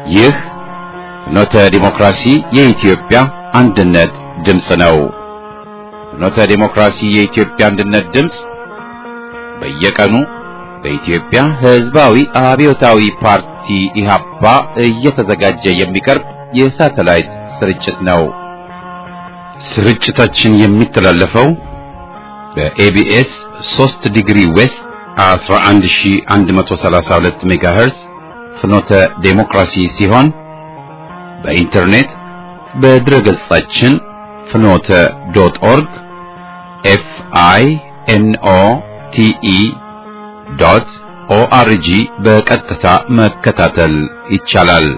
ይህ ፍኖተ ዲሞክራሲ የኢትዮጵያ አንድነት ድምፅ ነው። ፍኖተ ዲሞክራሲ የኢትዮጵያ አንድነት ድምፅ በየቀኑ በኢትዮጵያ ሕዝባዊ አብዮታዊ ፓርቲ ኢህአፓ እየተዘጋጀ የሚቀርብ የሳተላይት ስርጭት ነው። ስርጭታችን የሚተላለፈው በኤቢኤስ 3 ዲግሪ ዌስት 11132 ሜጋሄርዝ ፍኖተ ዲሞክራሲ ሲሆን በኢንተርኔት በድረገጻችን fnote.org FINOTE.ORG በቀጥታ መከታተል ይቻላል።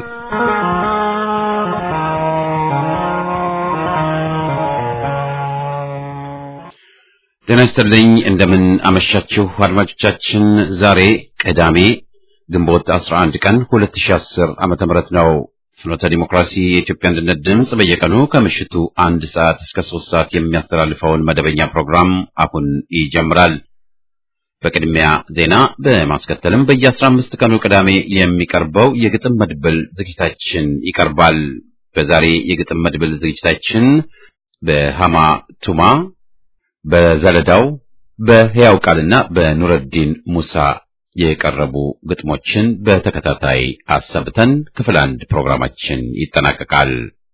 ጤና ይስጥልኝ፣ እንደምን አመሻችሁ አድማጮቻችን። ዛሬ ቅዳሜ ግንቦት 11 ቀን 2010 ዓመተ ምህረት ነው። ፍኖተ ዲሞክራሲ የኢትዮጵያ አንድነት ድምፅ በየቀኑ ከምሽቱ 1 ሰዓት እስከ 3 ሰዓት የሚያስተላልፈውን መደበኛ ፕሮግራም አሁን ይጀምራል። በቅድሚያ ዜና፣ በማስከተልም በየ15 ቀኑ ቅዳሜ የሚቀርበው የግጥም መድብል ዝግጅታችን ይቀርባል። በዛሬ የግጥም መድብል ዝግጅታችን በሃማ ቱማ፣ በዘለዳው፣ በሕያው ቃልና በኑረዲን ሙሳ የቀረቡ ግጥሞችን በተከታታይ አሰምተን ክፍል 1 ፕሮግራማችን ይጠናቀቃል።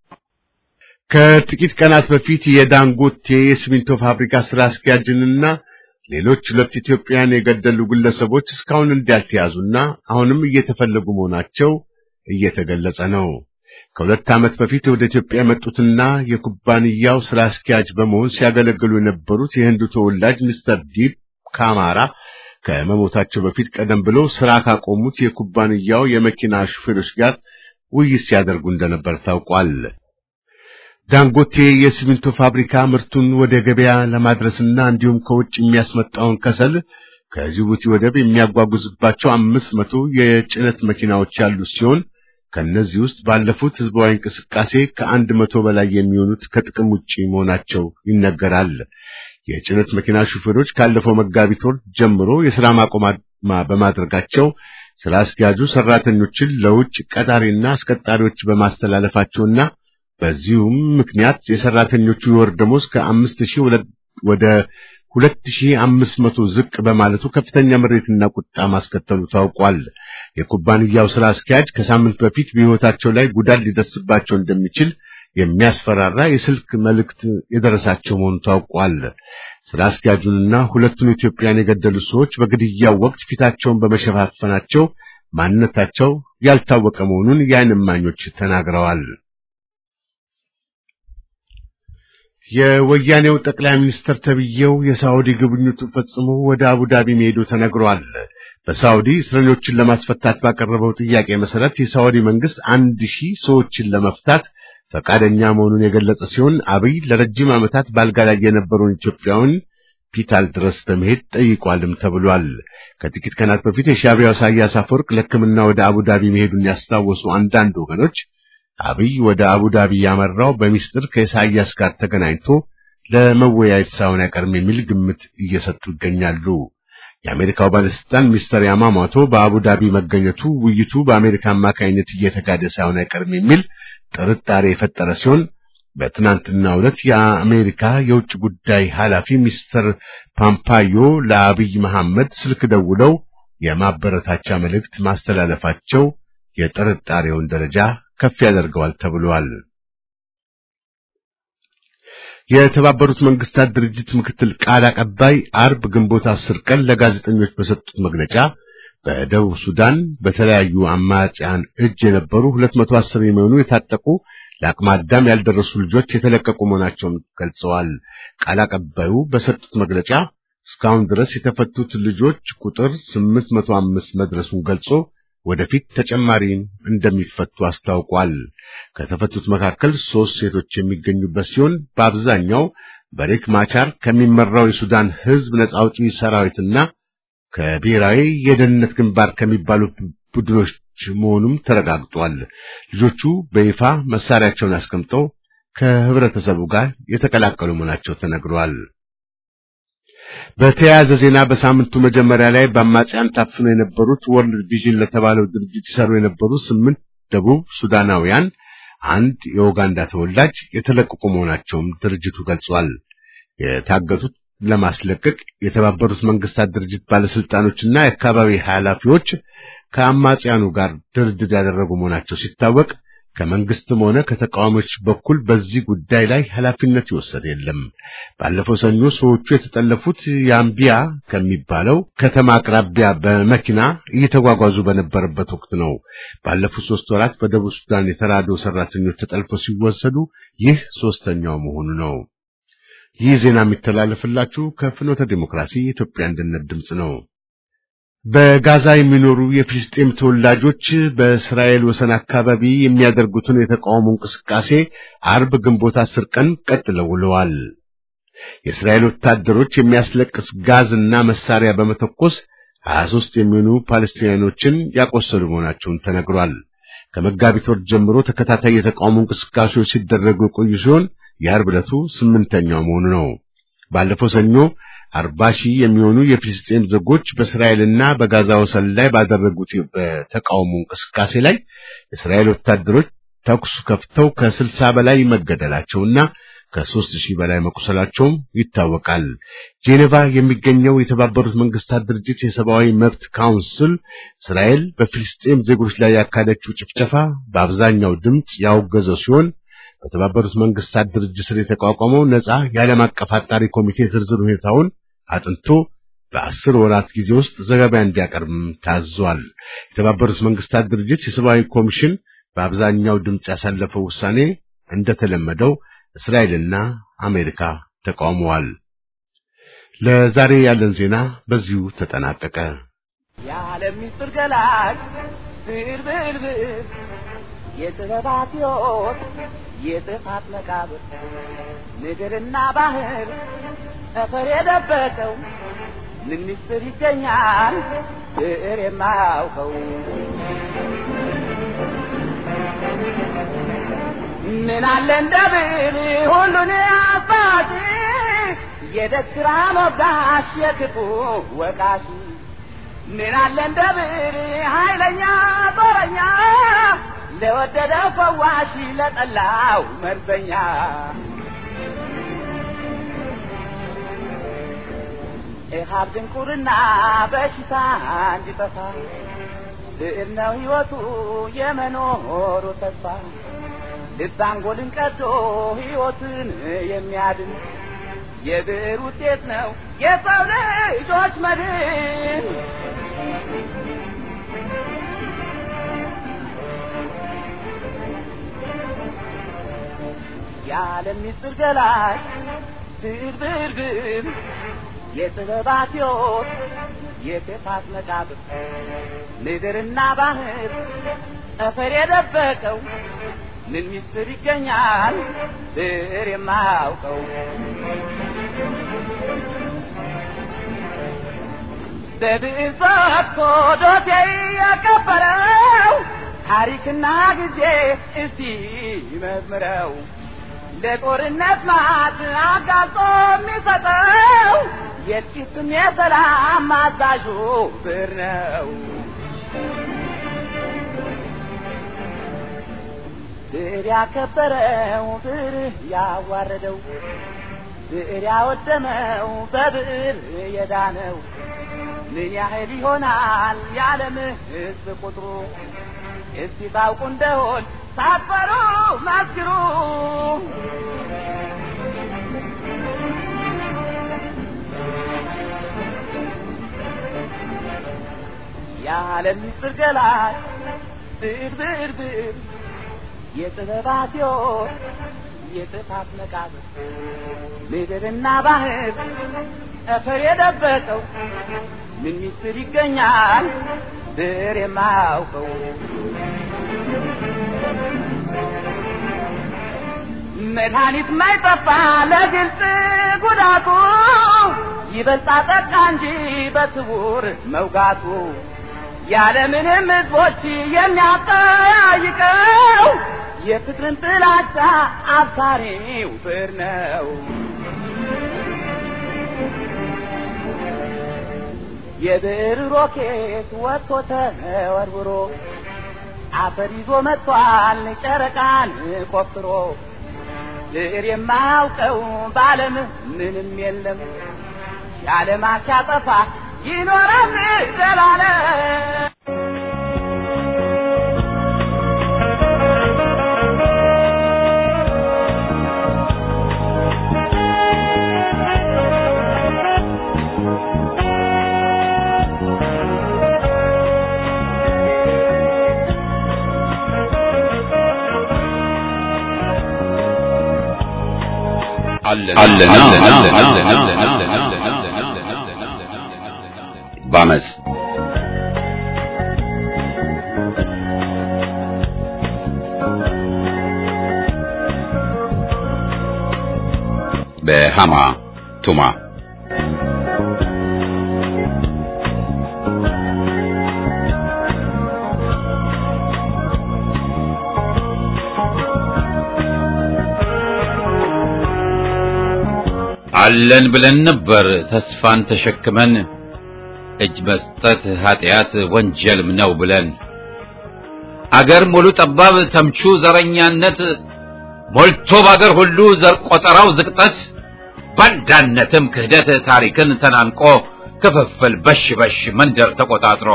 ከጥቂት ቀናት በፊት የዳንጎቴ የሲሚንቶ ፋብሪካ ስራ አስኪያጅንና ሌሎች 2 ኢትዮጵያውያን የገደሉ ግለሰቦች እስካሁን እንዳልተያዙና አሁንም እየተፈለጉ መሆናቸው እየተገለጸ ነው። ከ2 ዓመት በፊት ወደ ኢትዮጵያ የመጡትና የኩባንያው ስራ አስኪያጅ በመሆን ሲያገለግሉ የነበሩት የህንዱ ተወላጅ ሚስተር ዲብ ካማራ ከመሞታቸው በፊት ቀደም ብለው ስራ ካቆሙት የኩባንያው የመኪና ሹፌሮች ጋር ውይይት ሲያደርጉ እንደነበር ታውቋል። ዳንጎቴ የሲሚንቶ ፋብሪካ ምርቱን ወደ ገበያ ለማድረስና እንዲሁም ከውጭ የሚያስመጣውን ከሰል ከጅቡቲ ወደብ የሚያጓጉዝባቸው 500 የጭነት መኪናዎች ያሉት ሲሆን ከነዚህ ውስጥ ባለፉት ህዝባዊ እንቅስቃሴ ከ100 በላይ የሚሆኑት ከጥቅም ውጪ መሆናቸው ይነገራል። የጭነት መኪና ሹፌሮች ካለፈው መጋቢት ወር ጀምሮ የሥራ ማቆም በማድረጋቸው ስራ አስኪያጁ ሰራተኞችን ለውጭ ቀጣሪና አስቀጣሪዎች በማስተላለፋቸውና በዚሁም ምክንያት የሰራተኞቹ የወር ደሞዝ ከ5000 ወደ 2500 ዝቅ በማለቱ ከፍተኛ ምሬትና ቁጣ ማስከተሉ ታውቋል። የኩባንያው ስራ አስኪያጅ ከሳምንት በፊት በሕይወታቸው ላይ ጉዳት ሊደርስባቸው እንደሚችል የሚያስፈራራ የስልክ መልእክት የደረሳቸው መሆኑ ታውቋል። ስራ አስኪያጁንና 2ቱን ኢትዮጵያን የገደሉ ሰዎች በግድያው ወቅት ፊታቸውን በመሸፋፈናቸው ማንነታቸው ያልታወቀ መሆኑን የዓይን እማኞች ተናግረዋል። የወያኔው ጠቅላይ ሚኒስትር ተብዬው የሳውዲ ጉብኝቱን ፈጽሞ ወደ አቡዳቢ መሄዱ ተነግሯል። በሳውዲ እስረኞችን ለማስፈታት ባቀረበው ጥያቄ መሰረት የሳውዲ መንግስት 1000 ሰዎችን ለመፍታት ፈቃደኛ መሆኑን የገለጸ ሲሆን አብይ ለረጅም ዓመታት ባልጋ ላይ የነበሩን ኢትዮጵያውያን ሆስፒታል ድረስ በመሄድ ጠይቋልም ተብሏል። ከጥቂት ቀናት በፊት የሻዕቢያው ኢሳያስ አፈወርቅ ለሕክምና ወደ አቡዳቢ መሄዱን ያስታወሱ አንዳንድ ወገኖች አብይ ወደ አቡዳቢ ያመራው በሚስጥር ከኢሳያስ ጋር ተገናኝቶ ለመወያየት ሳይሆን አይቀርም የሚል ግምት እየሰጡ ይገኛሉ። የአሜሪካው ባለስልጣን ሚስተር ያማሞቶ በአቡዳቢ መገኘቱ ውይይቱ በአሜሪካ አማካይነት እየተካሄደ ሳይሆን አይቀርም የሚል ጥርጣሬ የፈጠረ ሲሆን በትናንትናው ዕለት የአሜሪካ የውጭ ጉዳይ ኃላፊ ሚስተር ፖምፓዮ ለአብይ መሐመድ ስልክ ደውለው የማበረታቻ መልእክት ማስተላለፋቸው የጥርጣሬውን ደረጃ ከፍ ያደርገዋል ተብሏል። የተባበሩት መንግስታት ድርጅት ምክትል ቃል አቀባይ አርብ ግንቦት 10 ቀን ለጋዜጠኞች በሰጡት መግለጫ በደቡብ ሱዳን በተለያዩ አማጽያን እጅ የነበሩ 210 የሚሆኑ የታጠቁ ለአቅመ አዳም ያልደረሱ ልጆች የተለቀቁ መሆናቸውን ገልጸዋል። ቃል አቀባዩ በሰጡት መግለጫ እስካሁን ድረስ የተፈቱት ልጆች ቁጥር 805 መድረሱን ገልጾ ወደፊት ተጨማሪ እንደሚፈቱ አስታውቋል። ከተፈቱት መካከል 3 ሴቶች የሚገኙበት ሲሆን በአብዛኛው በሪክ ማቻር ከሚመራው የሱዳን ሕዝብ ነጻ አውጪ ሰራዊትና ከብሔራዊ የደህንነት ግንባር ከሚባሉ ቡድኖች መሆኑም ተረጋግጧል። ልጆቹ በይፋ መሳሪያቸውን አስቀምጠው ከህብረተሰቡ ጋር የተቀላቀሉ መሆናቸው ተነግሯል። በተያያዘ ዜና በሳምንቱ መጀመሪያ ላይ በአማጽያን ታፍነው የነበሩት ወርልድ ቪዥን ለተባለው ድርጅት ይሰሩ የነበሩ 8 ደቡብ ሱዳናውያን አንድ የኡጋንዳ ተወላጅ የተለቀቁ መሆናቸውም ድርጅቱ ገልጿል። የታገቱት ለማስለቀቅ የተባበሩት መንግስታት ድርጅት ባለስልጣኖችና የአካባቢ ኃላፊዎች ከአማጽያኑ ጋር ድርድር ያደረጉ መሆናቸው ሲታወቅ ከመንግስትም ሆነ ከተቃዋሚዎች በኩል በዚህ ጉዳይ ላይ ኃላፊነት ይወሰድ የለም። ባለፈው ሰኞ ሰዎቹ የተጠለፉት ያምቢያ ከሚባለው ከተማ አቅራቢያ በመኪና እየተጓጓዙ በነበረበት ወቅት ነው። ባለፉት 3 ወራት በደቡብ ሱዳን የተራድኦ ሰራተኞች ተጠልፈው ሲወሰዱ ይህ 3ኛው መሆኑ ነው። ይህ ዜና የሚተላለፍላችሁ ከፍኖተ ዲሞክራሲ የኢትዮጵያ አንድነት ድምጽ ነው። በጋዛ የሚኖሩ የፍልስጤም ተወላጆች በእስራኤል ወሰን አካባቢ የሚያደርጉትን የተቃውሞ እንቅስቃሴ አርብ ግንቦት 10 ቀን ቀጥለው ውለዋል። የእስራኤል ወታደሮች የሚያስለቅስ ጋዝና መሳሪያ በመተኮስ 23 የሚሆኑ ፓለስቲናኖችን ያቆሰሉ መሆናቸውን ተነግሯል። ከመጋቢት ወር ጀምሮ ተከታታይ የተቃውሞ እንቅስቃሴዎች ሲደረጉ የቆዩ ሲሆን የአርብ ዕለቱ 8ኛው መሆኑ ነው። ባለፈው ሰኞ 40,000 የሚሆኑ የፍልስጤም ዜጎች በእስራኤልና በጋዛ ወሰን ላይ ባደረጉት በተቃውሞ እንቅስቃሴ ላይ የእስራኤል ወታደሮች ተኩስ ከፍተው ከ60 በላይ መገደላቸውና ከ3,000 በላይ መቁሰላቸው ይታወቃል። ጄኔቫ የሚገኘው የተባበሩት መንግስታት ድርጅት የሰብአዊ መብት ካውንስል እስራኤል በፍልስጤም ዜጎች ላይ ያካሄደችው ጭፍጨፋ በአብዛኛው ድምጽ ያወገዘው ሲሆን በተባበሩት መንግስታት ድርጅት ስር የተቋቋመው ነፃ የዓለም አቀፍ አጣሪ ኮሚቴ ዝርዝር ሁኔታውን አጥንቶ በ10 ወራት ጊዜ ውስጥ ዘገባ እንዲያቀርብ ታዟል። የተባበሩት መንግስታት ድርጅት የሰብአዊ ኮሚሽን በአብዛኛው ድምጽ ያሳለፈው ውሳኔ እንደተለመደው እስራኤልና አሜሪካ ተቃውመዋል። ለዛሬ ያለን ዜና በዚሁ ተጠናቀቀ። የዓለም ምስጢር ገላጭ ብርብር የጥበባት ሕይወት የጥፋት መቃብር ምድርና ባህር ጠፈር የደበቀው ምን ምስጢር ይገኛል ብዕር የማያውቀው ምን አለ እንደ ብዕር ሁሉን አባቲ የደስራ ሞጋሽ የክፉ ወቃሽ ምን አለ እንደ ብዕር ኃይለኛ ጦረኛ ለወደደው ፈዋሽ ለጠላው መርዘኛ ኢሃብ ድንቁርና በሽታ እንዲጠፋ ብዕር ነው ሕይወቱ የመኖሩ ተስፋ ልብ አንጎልን ቀዶ ሕይወትን የሚያድን የብዕር ውጤት ነው የሰው ልጆች መድን። የዓለም ምስጢር ገላጭ ብዕር የጥበባት ሕይወት የጥፋት መቃብር ምድርና ባህር ጠፈር የደበቀው ምን ምስጢር ይገኛል ብዕር የማያውቀው በብዕር ጽፎ ዶሴ ያከበረው ታሪክና ጊዜ እስቲ ይመርምረው ለጦርነት ማት አጋጦ የሚሰጠው የጥቂትም የሰላም አዛዡ ብዕር ነው። ብዕር ያከበረው ብዕር ያዋረደው ብዕር ያወደመው በብዕር የዳነው ምን ያህል ይሆናል የዓለም ሕዝብ ቁጥሩ? እስቲ ታውቁ እንደሆን ሳትፈሩ መስክሩ። የዓለም ምስጢር ገላጭ ብዕር የጥበባት ሕይወት የጥፋት መቃብር ምድርና ባህር ጠፈር የደበቀው ምን ምስጢር ይገኛል ብዕር የማያውቀው? መድኃኒት ማይጠፋ ለግልጽ ጉዳቱ ይበልጣ ጠቃ እንጂ በስውር መውጋቱ ያለምንም ሕዝቦች የሚያጠያይቀው የፍቅርን ጥላቻ አብሳሪው ብዕር ነው። የብዕር ሮኬት ወጥቶ ተወርውሮ አፈር ይዞ መጥቷል ጨረቃን ቆፍሮ ድር የማያውቀው በዓለም ምንም የለም ያለማ ሲያጠፋ ይኖራል ዘላለም ባመስ በሃማ ቱማ አለን ብለን ነበር ተስፋን ተሸክመን እጅ መስጠት ኃጢአት ወንጀልም ነው ብለን አገር ሙሉ ጠባብ ተምቹ ዘረኛነት ሞልቶ ባገር ሁሉ ዘር ቆጠራው ዝቅጠት ባንዳነትም ክህደት ታሪክን ተናንቆ ክፍፍል በሽ መንደር ተቆጣጥሮ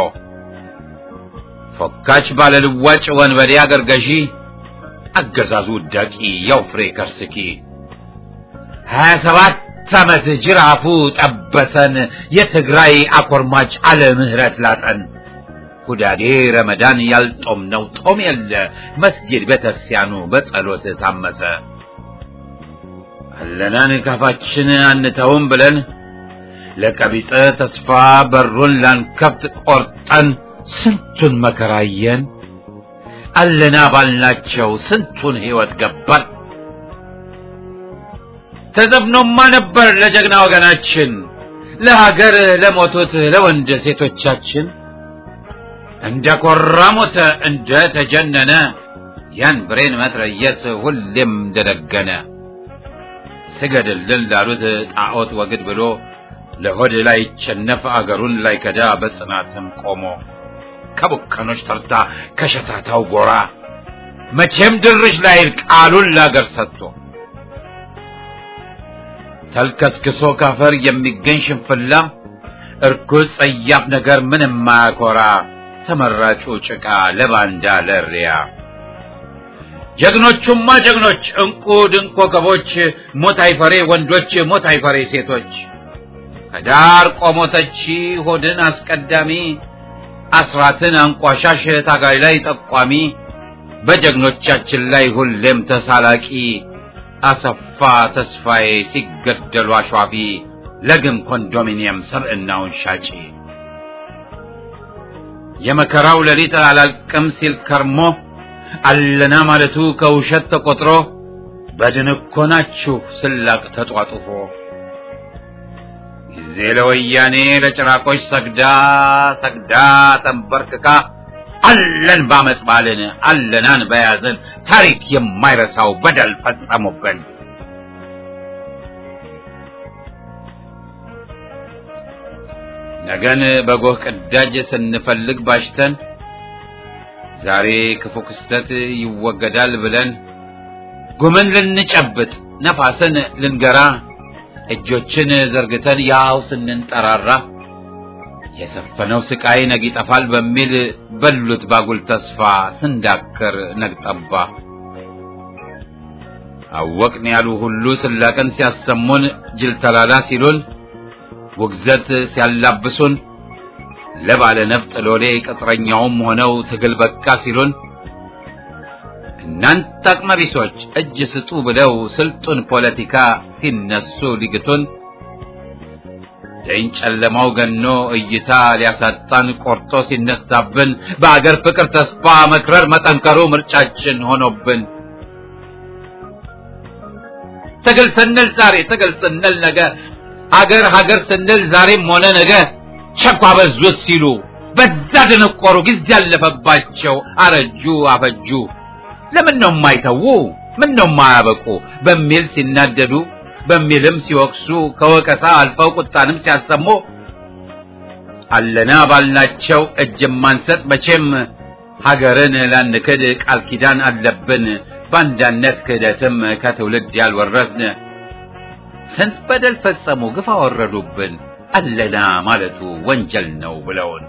ፎካች ባለልዋጭ ወንበዴ አገር ገዢ አገዛዙ ዳቂ ያው ፍሬ ከርስኪ 27 ዓመት ጅራፉ ጠበሰን የትግራይ አኮርማጭ አለ ምህረት ላጠን ሁዳዴ ረመዳን ያልጦም ነው ጦም የለ መስጊድ ቤተክርስቲያኑ በጸሎት ታመሰ አለናን ካፋችን አንተውም ብለን ለቀቢጸ ተስፋ በሩን ላንከፍት ቆርጠን ስንቱን መከራየን አለና ባልናቸው ስንቱን ህይወት ገባን ተዘብኖማ ነበር ለጀግና ወገናችን ለሀገር ለሞቱት ለወንድ ሴቶቻችን እንደ ኮራሞተ እንደ ተጀነነ ያን ብሬን መትረየስ ሁሌም ደደገነ ስገድልን ላሉት ጣዖት ወግድ ብሎ ለሆድ ላይ ቸነፈ አገሩን ላይ ከዳ በጽናትም ቆሞ ከቡከኖች ተርታ ከሸታታው ጎራ መቼም ድርሽ ላይ ቃሉን ላገር ሰጥቶ ተልከስክሶ ካፈር የሚገኝ ሽንፍላ እርኩስ ጸያፍ ነገር ምንም ማያኮራ ተመራጩ ጭቃ ለባንዳ ለሪያ ጀግኖቹማ ጀግኖች እንቁ ድንቅ ኮከቦች ሞት አይፈሬ ወንዶች ሞት አይፈሬ ሴቶች ከዳር ቆሞተች ሆድን አስቀዳሚ አስራትን አንቋሻሽ ታጋይ ላይ ጠቋሚ በጀግኖቻችን ላይ ሁሌም ተሳላቂ አሰፋ ተስፋዬ ሲገደሉ አሿፊ ለግም ኮንዶሚኒየም ሰብእናውን ሻጪ የመከራው ሌሊት አላልቅም ሲል ከርሞ አለና ማለቱ ከውሸት ተቆጥሮ በድንኮናችሁ ስላቅ ተጧጡፎ ጊዜ ለወያኔ ለጭራቆች ሰግዳ ተንበርክካ አለን ባመጽ ባልን አለናን በያዘን ታሪክ የማይረሳው በደል ፈጸሙብን ነገን በጎህ ቅዳጅ ስንፈልግ ባሽተን ዛሬ ክፉ ክስተት ይወገዳል ብለን ጉምን ልንጨብጥ ነፋስን ልንገራ እጆችን ዘርግተን ያው ስንንጠራራ የሰፈነው ስቃይ ነግ ይጠፋል በሚል በሉት ባጉል ተስፋ ስንዳከር ነግጠባ አወቅን ያሉ ሁሉ ስላቀን ሲያሰሙን ጅል ተላላ ሲሉን ወግዘት ሲያላብሱን ለባለ ነፍጥ ሎሌ ቅጥረኛውም ሆነው ትግል በቃ ሲሉን እናንተ አቅመቢሶች እጅ ስጡ ብለው ስልጡን ፖለቲካ ሲነሱ ሊግቱን ጨለማው ገኖ እይታ ሊያሳጣን ቆርጦ ሲነሳብን በአገር ፍቅር ተስፋ መክረር መጠንከሩ ምርጫችን ሆኖብን ትግል ስንል ዛሬ ትግል ስንል ነገ ሀገር ስንል ዛሬም ሆነ ነገ ሸኳ በዙት ሲሉ በዛ ደነቆሩ ጊዜ ያለፈባቸው አረጁ አፈጁ ለምን ነው የማይተው ምን ነው የማያበቁ በሚል ሲናደዱ በሚልም ሲወቅሱ ከወቀሳ አልፈው ቁጣንም ሲያሰሙ አለና ባልናቸው እጅ ማንሰጥ መቼም ሀገርን ላንክድ ቃል ኪዳን አለብን ባንዳነት ክህደትም ከትውልድ ያልወረስን ስንት በደል ፈጸሙ ግፍ አወረዱብን አለና ማለቱ ወንጀል ነው ብለውን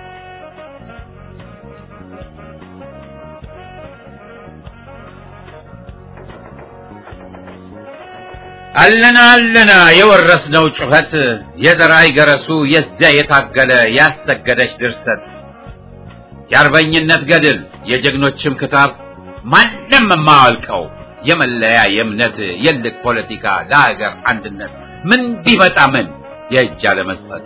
አለና የወረስነው ጩኸት የዘራይ ገረሱ የዚያ የታገለ ያሰገደች ድርሰት የአርበኝነት ገድል የጀግኖችም ክታብ ማንም የማያልቀው የመለያ የእምነት የልቅ ፖለቲካ ለሀገር አንድነት ምን ቢመጣ ምን የእጅ አለመስጠት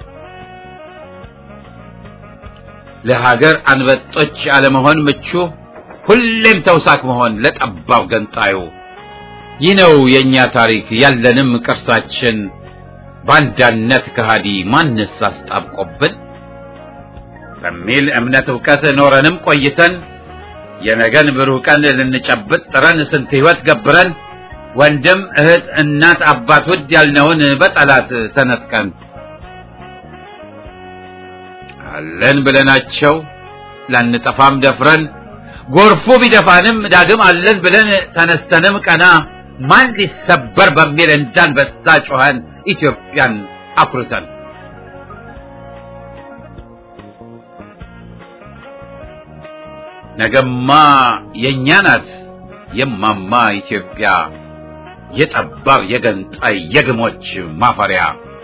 ለሀገር አንበጦች አለመሆን ምቹ ሁሌም ተውሳክ መሆን ለጠባብ ገንጣዩ ይህ ነው የኛ ታሪክ ያለንም ቅርሳችን ባንዳነት ከሃዲ ማንስ አስጣብቆብን በሚል እምነት ዕውቀት ኖረንም ቆይተን የነገን ብሩህ ቀን ልንጨብጥ ጥረን ስንት ሕይወት ገብረን ወንድም እህት እናት አባት ውድ ያልነውን በጠላት ተነጥቀን አለን ብለናቸው ላንጠፋም ደፍረን ጎርፉ ቢደፋንም ዳግም አለን ብለን ተነስተንም ቀና ማን ሊሰበር በሚል እንዳንበሳ ጮኸን ኢትዮጵያን አኩርተን ነገማ የኛ ናት የማማ ኢትዮጵያ የጠባብ የገንጣይ የግሞች ማፈሪያ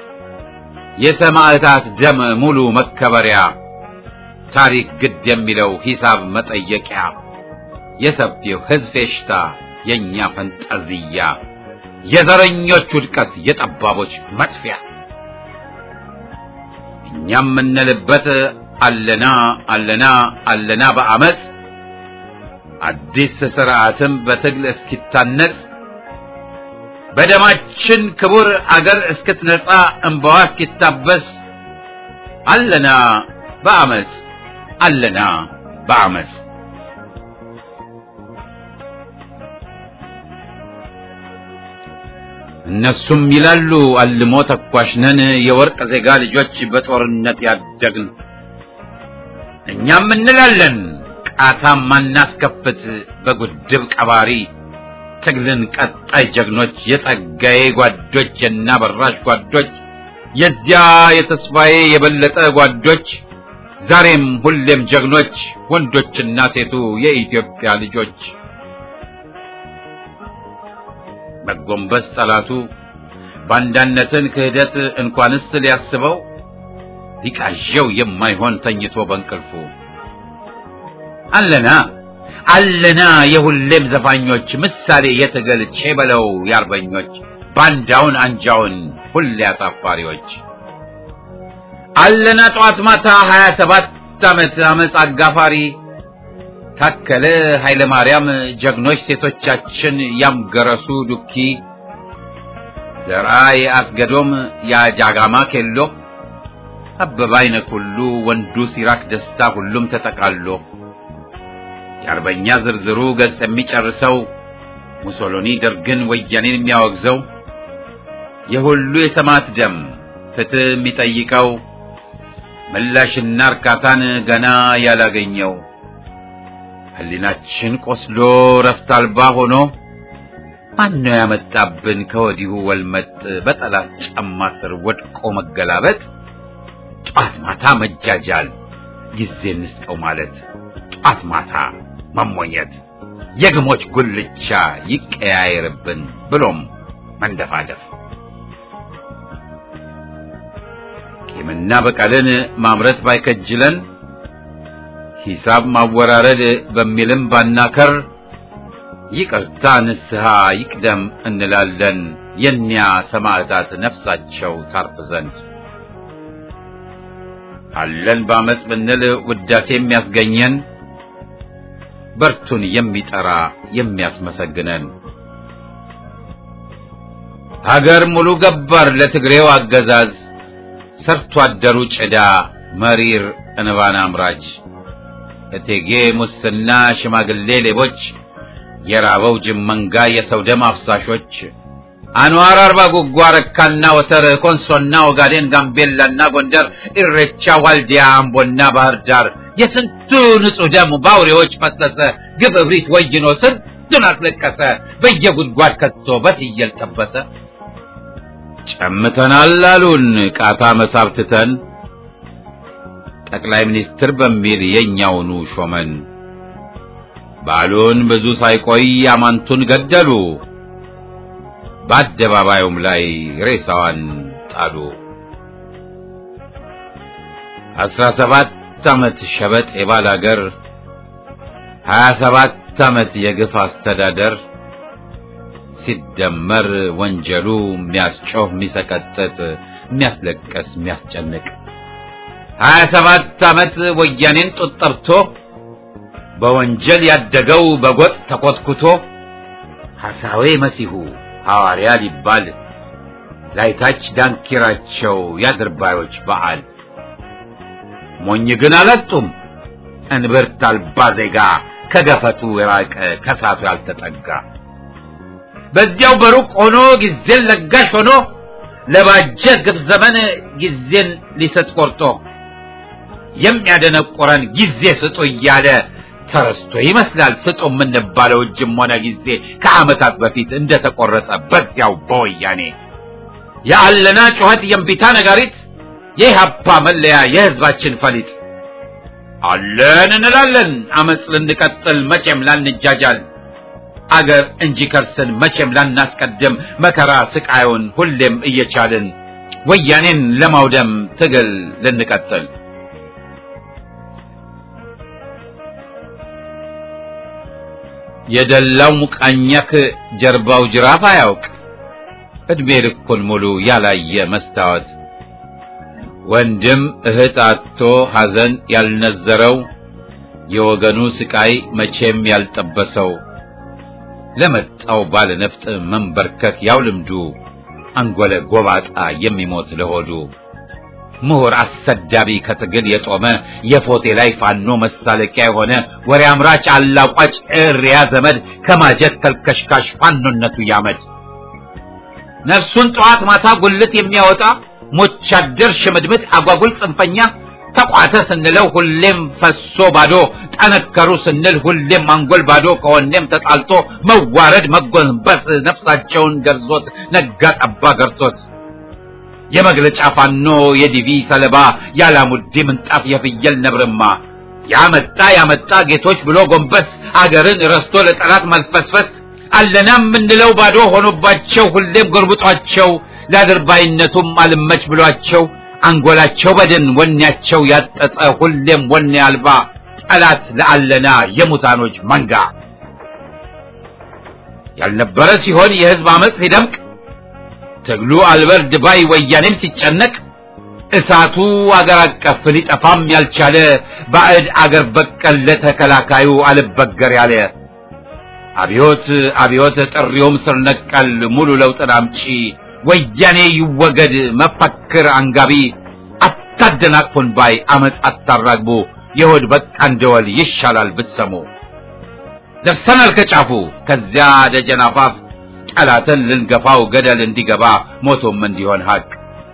የሰማዕታት ደም ሙሉ መከበሪያ ታሪክ ግድ የሚለው ሂሳብ መጠየቂያ የሰፊው ሕዝብ ፌሽታ የኛ ፈንጠዝያ የዘረኞች ውድቀት የጠባቦች መጥፊያ እኛም እንልበት አለና በአመጽ አዲስ ስርዓትም በትግል እስኪታነጽ በደማችን ክቡር አገር እስክትነጻ እንባዋ እስኪታበስ አለና በአመጽ እነሱም ይላሉ አልሞ ተኳሽነን የወርቅ ዜጋ ልጆች በጦርነት ያደግን እኛም እንላለን ቃታም ማናስከፍት በጉድብ ቀባሪ ትግልን ቀጣይ ጀግኖች የጸጋዬ ጓዶች እና በራሽ ጓዶች የዚያ የተስፋዬ የበለጠ ጓዶች ዛሬም ሁሌም ጀግኖች ወንዶችና ሴቱ የኢትዮጵያ ልጆች መጎንበስ ጠላቱ ባንዳነትን ክህደት እንኳንስ ሊያስበው ሊቃዠው የማይሆን ተኝቶ በእንቅልፉ አለና የሁሌም ዘፋኞች ምሳሌ የትግል ቼበለው ያርበኞች ባንዳውን አንጃውን ሁሌ አሳፋሪዎች አለና ጧት ማታ 27 ዓመት አመጽ አጋፋሪ ታከለ ኃይለ ማርያም ጀግኖች ሴቶቻችን ያምገረሱ ዱኪ ዘራይ አስገዶም ያጃጋማ ኬሎ አበባይነ ሁሉ ወንዱ ሲራክ ደስታ ሁሉም ተጠቃሎ የአርበኛ ዝርዝሩ ገጽ የሚጨርሰው ሙሶሎኒ ደርግን ወያኔን የሚያወግዘው የሁሉ የሰማዕት ደም ፍትህ የሚጠይቀው ምላሽና እርካታን ገና ያላገኘው ህሊናችን ቆስሎ ረፍት አልባ ሆኖ ማነው ያመጣብን ከወዲሁ ወልመጥ በጠላት ጫማ ስር ወድቆ መገላበጥ ጧት ማታ መጃጃል ጊዜ እንስጠው ማለት ጧት ማታ መሞኘት የግሞች ጉልቻ ይቀያየርብን ብሎም መንደፋደፍ ቂምና በቀልን ማምረት ባይከጅለን ሂሳብ ማወራረድ በሚልም ባናከር ይቅርታ ንስሐ ይቅደም እንላለን የኛ ሰማዕታት ነፍሳቸው ታርፍ ዘንድ አለን ባመጽ ብንል ውዳሴ የሚያስገኘን በርቱን የሚጠራ የሚያስመሰግነን ሀገር ሙሉ ገባር ለትግሬው አገዛዝ ሰርቶ አደሩ ጭዳ መሪር እንባን አምራች እቴጌ ሙስና ሽማግሌ ሌቦች የራበው ጅመንጋ የሰው ደም አፍሳሾች አንዋር አርባ ጉጓ ረካና ወተር ኮንሶና ኦጋዴን ጋምቤላና ጎንደር ኢሬቻ ዋልዲያ አምቦና ባህር ዳር የስንቱ ንጹህ ደም ባውሬዎች ፈሰሰ ግፍ እብሪት ወይኖ ስንቱን አስለቀሰ በየጉድጓድ ከቶ በትየል ጠበሰ ጨምተናል አሉን ቃታ መሳብትተን ጠቅላይ ሚኒስትር በሚል የኛውኑ ሾመን ባሉን ብዙ ሳይቆይ አማንቱን ገደሉ በአደባባዩም ላይ ሬሳዋን ጣሉ 17 ዓመት ሸበጥ የባላገር 27 ዓመት የግፍ አስተዳደር ሲደመር ወንጀሉ የሚያስጮህ የሚሰቀጥጥ የሚያስለቅስ የሚያስጨንቅ 27 ዓመት ወያኔን ጡት ጠብቶ በወንጀል ያደገው በጎጥ ተኮትኩቶ ሐሳዌ መሲሁ ሐዋርያ ሊባል ላይታች ዳንኪራቸው ያድርባዮች በዓል ሞኝ ግን አላጡም እንብርት አልባ ዜጋ ከገፈቱ የራቀ ከሳቱ ያልተጠጋ በዚያው በሩቅ ሆኖ ጊዜን ለጋሽ ሆኖ ለባጀ ግፍ ዘመን ጊዜን ሊሰጥ ቆርጦ የሚያደነቆረን ጊዜ ስጡ እያለ ተረስቶ ይመስላል ስጡ የምንባለው እጅም ሆነ ጊዜ ከዓመታት በፊት እንደተቆረጠ በዚያው በወያኔ ያለና ጩኸት የምቢታ ነጋሪት የኢህአፓ መለያ የህዝባችን ፈሊጥ አለን እንላለን አመጽ ልንቀጥል መቼም ላንጃጃል አገር እንጂ ከርስን መቼም ላናስቀድም መከራ ስቃዩን ሁሌም እየቻልን ወያኔን ለማውደም ትግል ልንቀጥል የደላው ሙቃኛክ ጀርባው ጅራፍ አያውቅ እድሜ ልኩን ሙሉ ያላየ መስታወት ወንድም እህት አጥቶ ሐዘን ያልነዘረው የወገኑ ስቃይ መቼም ያልጠበሰው ለመጣው ባለ ነፍጥ መንበርከክ ያው ልምዱ አንጎለ ጎባጣ የሚሞት ለሆዱ ምሁር አሰዳቢ ከትግል የጦመ የፎቴ ላይ ፋኖ መሳለቂያ የሆነ ወሬ አምራች አላቋጭ እሪያ ዘመድ ከማጀት ተልከሽካሽ ፋኖነቱ ያመድ ነፍሱን ጧት ማታ ጉልት የሚያወጣ ሞቻደር ሽምድምድ አጓጉል ጽንፈኛ ተቋተ ስንለው ሁሌም ፈሶ ባዶ ጠነከሩ ስንል ሁሌም አንጎል ባዶ ከወኔም ተጣልቶ መዋረድ መጎንበስ ነፍሳቸውን ገርዞት ነጋ ጠባ ገርቶት የመግለጫ ፋኖ የዲቪ ሰለባ ያላሙዲ ምንጣፍ የፍየል ነብርማ ያመጣ ጌቶች ብሎ ጎንበስ አገርን ረስቶ ለጠላት መልፈስፈስ አለናም ምንለው ባዶ ሆኖባቸው ሁሌም ጎርብጧቸው ለድርባይነቱም አልመች ብሏቸው አንጎላቸው በደን ወኔያቸው ያጠጠ ሁሌም ወኔ አልባ ጠላት ለአለና የሙታኖች መንጋ ያልነበረ ሲሆን የህዝብ አመጽ ሲደምቅ ትግሉ አልበርድ ባይ ወያኔም ሲጨነቅ እሳቱ አገር አቀፍ ሊጠፋም ያልቻለ ባዕድ አገር በቀል ለተከላካዩ አልበገር ያለ አብዮት ጥሪውም ስር ነቀል ሙሉ ለውጥን አምጪ ወያኔ ይወገድ መፈክር አንጋቢ አታደናቅፉን ባይ አመጽ አታራግቡ የሆድ በቃ እንደወል ይሻላል ብትሰሙ ደርሰናል ከጫፉ ከዚያ ደጀናፋፍ ጠላትን ልንገፋው ገደል እንዲገባ ሞቶም እንዲሆን ሀቅ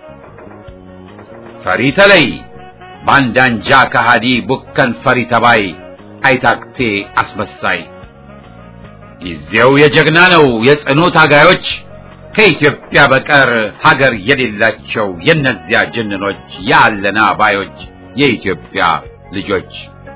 ፈሪ ተለይ ባንዳንጃ ከሃዲ ቡከን ፈሪ ተባይ አይታክቴ አስመሳይ ጊዜው የጀግና ነው የጽኑ ታጋዮች ከኢትዮጵያ በቀር ሀገር የሌላቸው የነዚያ ጅንኖች ያለና ባዮች የኢትዮጵያ ልጆች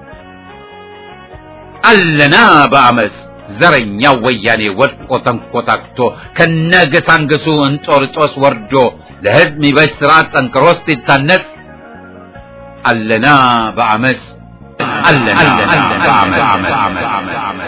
አለና በአመጽ ዘረኛው ወያኔ ወድቆ ተንኮታክቶ ከነገሳንገሱ እንጦርጦስ ወርዶ ለህዝብ ይበጅ ስርዓት ጠንክሮ ሲታነጽ አለና በአመጽ አለና በአመጽ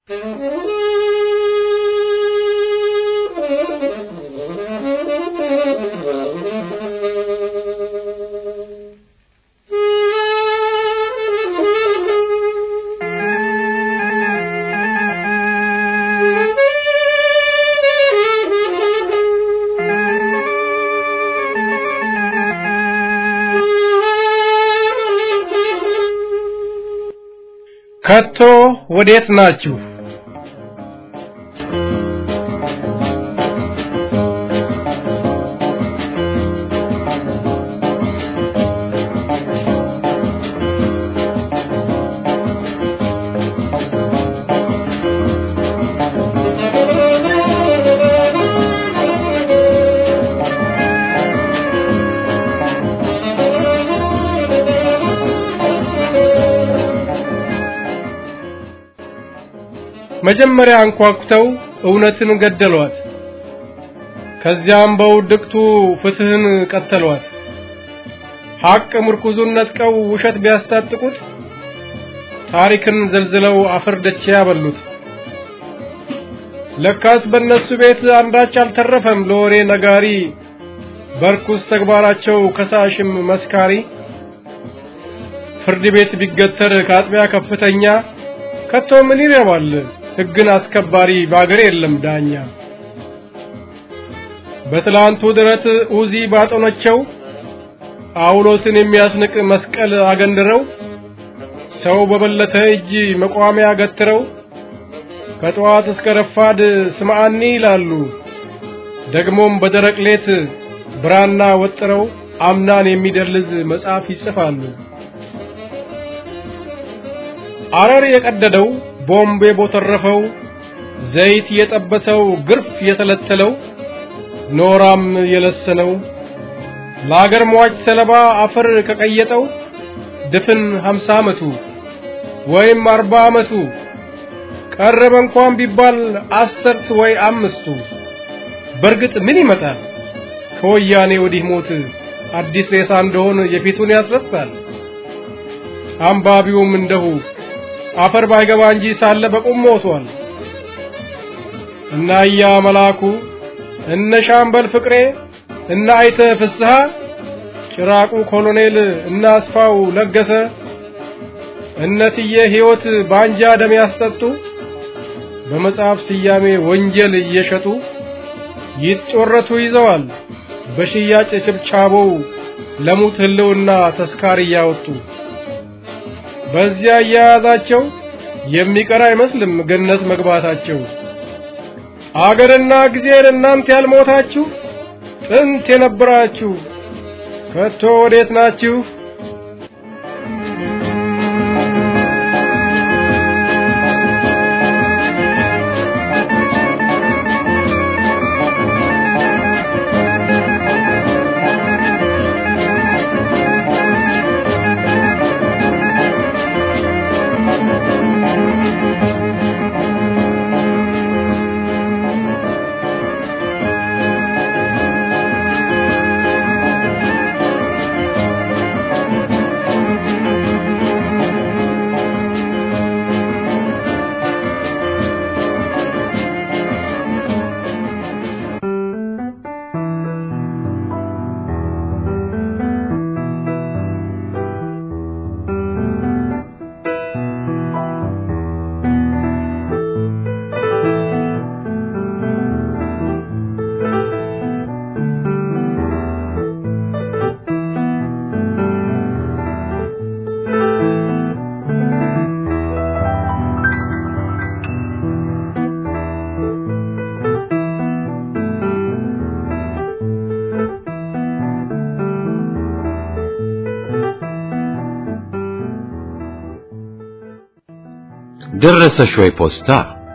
ከቶ ወዴት ናችሁ? መጀመሪያ አንኳኩተው እውነትን ገደሏት ከዚያም በውድቅቱ ፍትህን ቀተሏት ሐቅ ምርኩዙን ነጥቀው ውሸት ቢያስታጥቁት ታሪክን ዘልዝለው አፈርደች ያበሉት ለካስ በነሱ ቤት አንዳች አልተረፈም ለወሬ ነጋሪ በርኩስ ተግባራቸው ከሳሽም መስካሪ ፍርድ ቤት ቢገተር ከአጥቢያ ከፍተኛ ከቶ ምን ይረባል ሕግን አስከባሪ ባገር የለም ዳኛ በትላንቱ ድረት ኡዚ ባጦነቸው ጳውሎስን የሚያስንቅ መስቀል አገንድረው ሰው በበለተ እጅ መቋሚያ ገትረው ከጧት እስከ ረፋድ ስማአኒ ይላሉ ደግሞም በደረቅ ሌት ብራና ወጥረው አምናን የሚደልዝ መጽሐፍ ይጽፋሉ አረር የቀደደው ቦምብ የቦተረፈው ዘይት የጠበሰው ግርፍ የተለተለው ኖራም የለሰነው ለአገር ሟች ሰለባ አፈር ከቀየጠው ድፍን 50 ዓመቱ ወይም 40 ዓመቱ ቀረበ እንኳን ቢባል 10 ወይ 5 በርግጥ ምን ይመጣል ከወያኔ ወዲህ ሞት አዲስ ሬሳ እንደሆነ የፊቱን ያስረሳል አንባቢውም እንደሁ አፈር ባይገባ እንጂ ሳለ በቁም ሞቷል እና ያ መላኩ እነ ሻምበል ፍቅሬ እና አይተ ፍስሐ ጭራቁ ኮሎኔል እና አስፋው ለገሰ እነትየ ሕይወት ባንጃ ደም ያስጠጡ በመጽሐፍ ስያሜ ወንጀል እየሸጡ ይጦረቱ ይዘዋል በሽያጭ ችብቻቦው ለሙት ህልውና ተስካር ያወጡ በዚያ ያያዛቸው የሚቀር አይመስልም ገነት መግባታቸው አገርና ጊዜር እናንተ ያልሞታችሁ ጥንት የነበራችሁ ከቶ ወዴት ናችሁ ደረሰሽ ወይ ፖስታ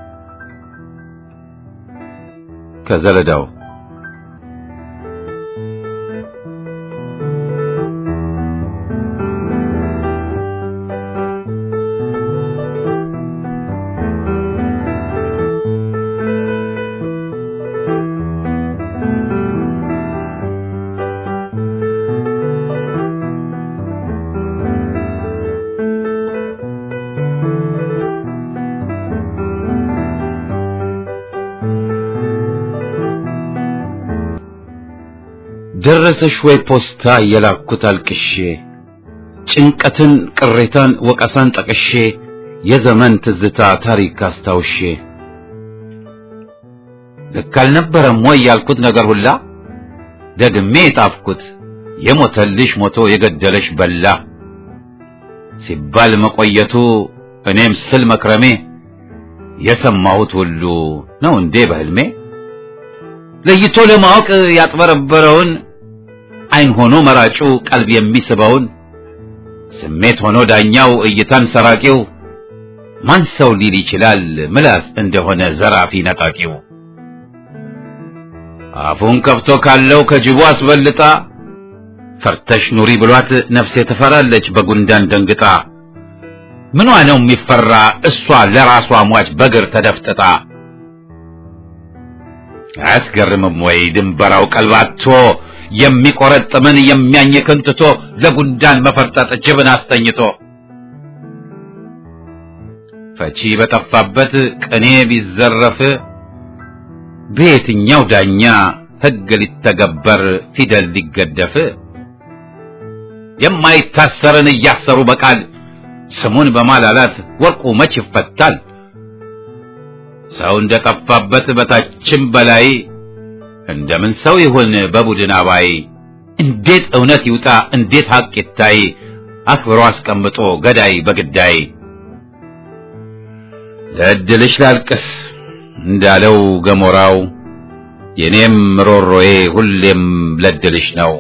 ከዘለዳው ደረሰሽ ወይ ፖስታ የላኩት አልቅሼ ጭንቀትን ቅሬታን ወቀሳን ጠቅሼ የዘመን ትዝታ ታሪክ አስታውሼ ልክ አልነበረም ወይ ያልኩት ነገር ሁላ ደግሜ የጣፍኩት የሞተልሽ ሞቶ የገደለሽ በላ ሲባል መቆየቱ እኔም ስል መክረሜ የሰማሁት ሁሉ ነው እንዴ በህልሜ ለይቶ ለማወቅ ያጥበረበረውን አይን ሆኖ መራጩ ቀልብ የሚስበውን ስሜት ሆኖ ዳኛው እይታን ሰራቂው ማን ሰው ሊል ይችላል ምላስ እንደሆነ ዘራፊ ነጣቂው አፉን ከፍቶ ካለው ከጅቡ አስበልጣ ፈርተሽ ኑሪ ብሏት ነፍሴ ትፈራለች በጉንዳን ደንግጣ ምኗ ነው የሚፈራ እሷ ለራሷ ሟች በግር ተደፍጥጣ አያስገርምም ወይ ድንበራው ቀልባቶ የሚቆረጥምን የሚያኝክን ትቶ ለጉንዳን መፈርጠጥ ጅብን አስተኝቶ ፈቺ በጠፋበት ቅኔ ቢዘረፍ በየትኛው ዳኛ ሕግ ሊተገበር ፊደል ሊገደፍ የማይታሰርን እያሰሩ በቃል ስሙን በማላላት ወርቁ መች ይፈታል ሰው እንደጠፋበት በታችም በላይ እንደምን ሰው ይሁን በቡድን አባይ እንዴት እውነት ይውጣ እንዴት ሐቅ ይታይ አክብሮ አስቀምጦ ገዳይ በግዳይ ለድልሽ ላልቅስ እንዳለው ገሞራው የኔም ሮሮዬ ሁሌም ለድልሽ ነው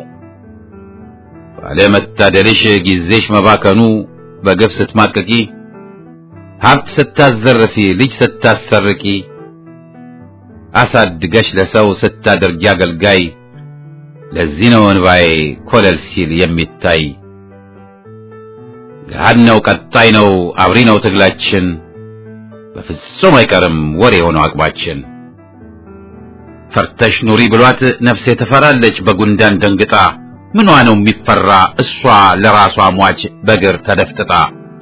ባለመታደልሽ ጊዜሽ መባከኑ በግፍ ስትማቀቂ ሀብት ስታዘርፊ ልጅ ስታሰርቂ አሳድገሽ ለሰው ስታደርጊ አገልጋይ ለዚህ ነው እንባዬ ኮለል ሲል የሚታይ ገሃድ ነው ቀጣይ ነው አብሪ ነው ትግላችን በፍጹም አይቀርም ወሬ ሆኖ አቅባችን ፈርተሽ ኑሪ ብሏት ነፍሴ ትፈራለች በጉንዳን ደንግጣ ምኗ ነው የሚፈራ እሷ ለራሷ ሟች በግር ተደፍጥጣ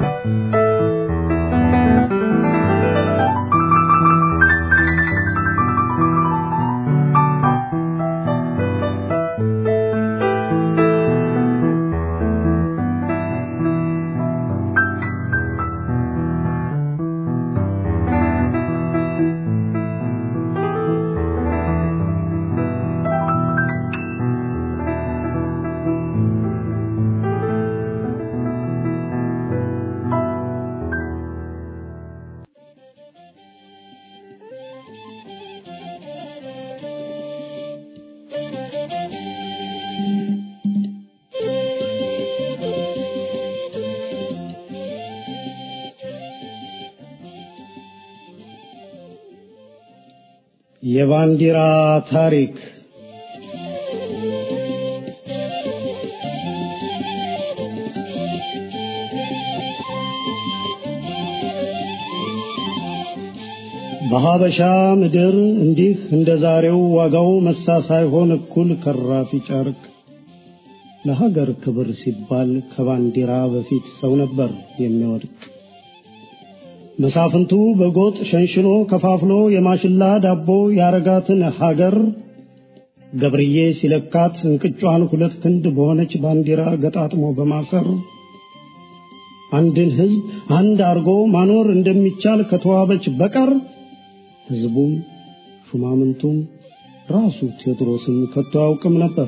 የባንዲራ ታሪክ በሀበሻ ምድር እንዲህ እንደዛሬው ዋጋው መሳ ሳይሆን እኩል ከራፊ ጨርቅ ለሀገር ክብር ሲባል ከባንዲራ በፊት ሰው ነበር የሚወድቅ መሳፍንቱ በጎጥ ሸንሽኖ ከፋፍሎ የማሽላ ዳቦ ያረጋትን ሀገር ገብርዬ ሲለካት እንቅጯን ሁለት ክንድ በሆነች ባንዲራ ገጣጥሞ በማሰር አንድን ህዝብ አንድ አርጎ ማኖር እንደሚቻል ከተዋበች በቀር ህዝቡም ሹማምንቱም ራሱ ቴዎድሮስም ከቶ አያውቅም ነበር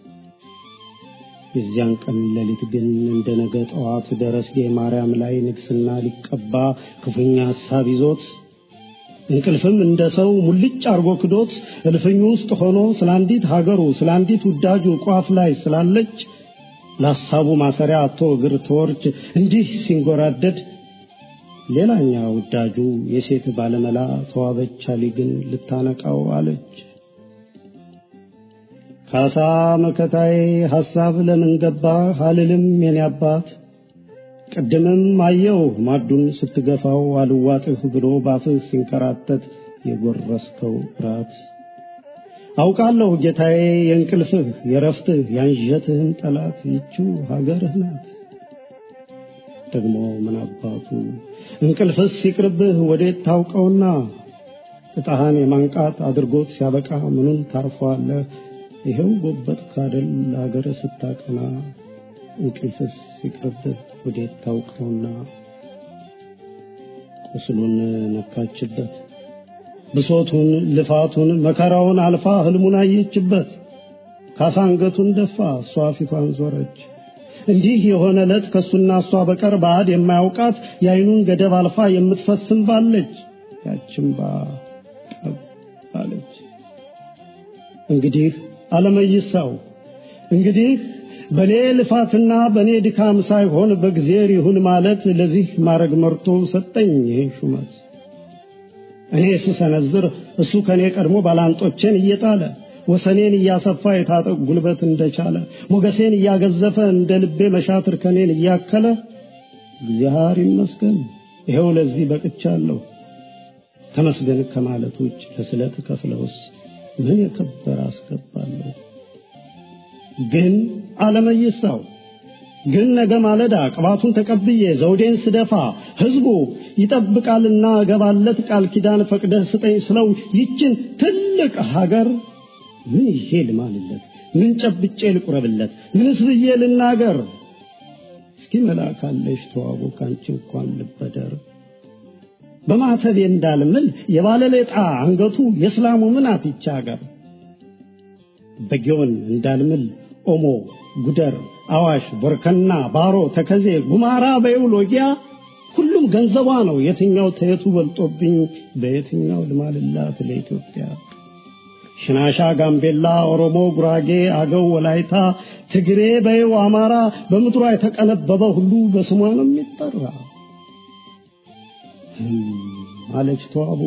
የዚያን ቀን ሌሊት ግን እንደነገ ጠዋት ደረስጌ ማርያም ላይ ንግስና ሊቀባ ክፉኛ ሐሳብ ይዞት እንቅልፍም እንደሰው ሙልጭ አርጎ ክዶት እልፍኙ ውስጥ ሆኖ ስላንዲት ሀገሩ ስላንዲት ውዳጁ ቋፍ ላይ ስላለች ለሐሳቡ ማሰሪያ አቶ እግር ተወርች እንዲህ ሲንጎራደድ ሌላኛ ውዳጁ የሴት ባለመላ ተዋበች አሊ ግን ልታነቃው አለች ካሳ መከታይ ሐሳብ ለምን ገባ አልልም የኔ አባት ቀደምም አየው ማዱን ስትገፋው አልዋጥህ ብሎ ባፍህ ሲንከራተት የጎረስከው ራት አውቃለሁ ጌታዬ የእንቅልፍህ የረፍትህ ያንጀትህን ጠላት ይቺው ሀገርህ ናት ደግሞ ምን አባቱ እንቅልፍስ ሲቅርብህ ወዴት ታውቀውና እጣህን የማንቃት አድርጎት ሲያበቃ ምኑን ታርፈዋለህ ይሄው ጎበት ካደል ሀገር ስታቀና እንቅልፍስ ይቅርብህ ወዴት ታውቀውና ቁስሉን ነካችበት ብሶቱን ልፋቱን መከራውን አልፋ ህልሙን አየችበት ካሳንገቱን ደፋ እሷ ፊቷን ዞረች እንዲህ የሆነ ለት ከሱና እሷ በቀር ባድ የማያውቃት ያይኑን ገደብ አልፋ የምትፈስም ባለች ያችም ባለች እንግዲህ አለመይሳው እንግዲህ በኔ ልፋትና በኔ ድካም ሳይሆን በእግዚአብሔር ይሁን ማለት ለዚህ ማረግ መርቶ ሰጠኝ ይሄን ሹመት እኔ ስሰነዝር እሱ ከኔ ቀድሞ ባላንጦቼን እየጣለ ወሰኔን እያሰፋ የታጠቅ ጉልበት እንደቻለ ሞገሴን እያገዘፈ እንደ ልቤ መሻትር ከኔን እያከለ እግዚአብሔር ይመስገን ይሄው ለዚህ በቅቻለሁ ተመስገን ከማለት ውጭ ለስለት ከፍለውስ ምን የከበረ አስገባለሁ ግን አለመይሳው ግን ነገ ማለዳ ቅባቱን ተቀብዬ ዘውዴን ስደፋ ህዝቡ ይጠብቃልና ገባለት ቃል ኪዳን ፈቅደህ ስጠኝ ስለው ይችን ትልቅ ሀገር ምን ይሄድ ማለለት ምን ጨብጬ ልቁረብለት ምንስ ብዬ ልናገር እስኪ መላካለሽ ተዋቦ ካንቺ እንኳን ልበደር በማተብ እንዳልምል የባለሌጣ አንገቱ የእስላሙ ምን አትቻገር በጊዮን እንዳልምል ኦሞ ጉደር አዋሽ ቦርከና ባሮ ተከዜ ጉማራ በይውሎጊያ ሁሉም ገንዘቧ ነው የትኛው ተየቱ በልጦብኝ በየትኛው ልማልላት ለኢትዮጵያ ሽናሻ ጋምቤላ ኦሮሞ ጉራጌ አገው ወላይታ ትግሬ በይው አማራ በምድሯ የተቀነበበ ሁሉ በስሟ ነው የሚጠራ አለች ተዋቡ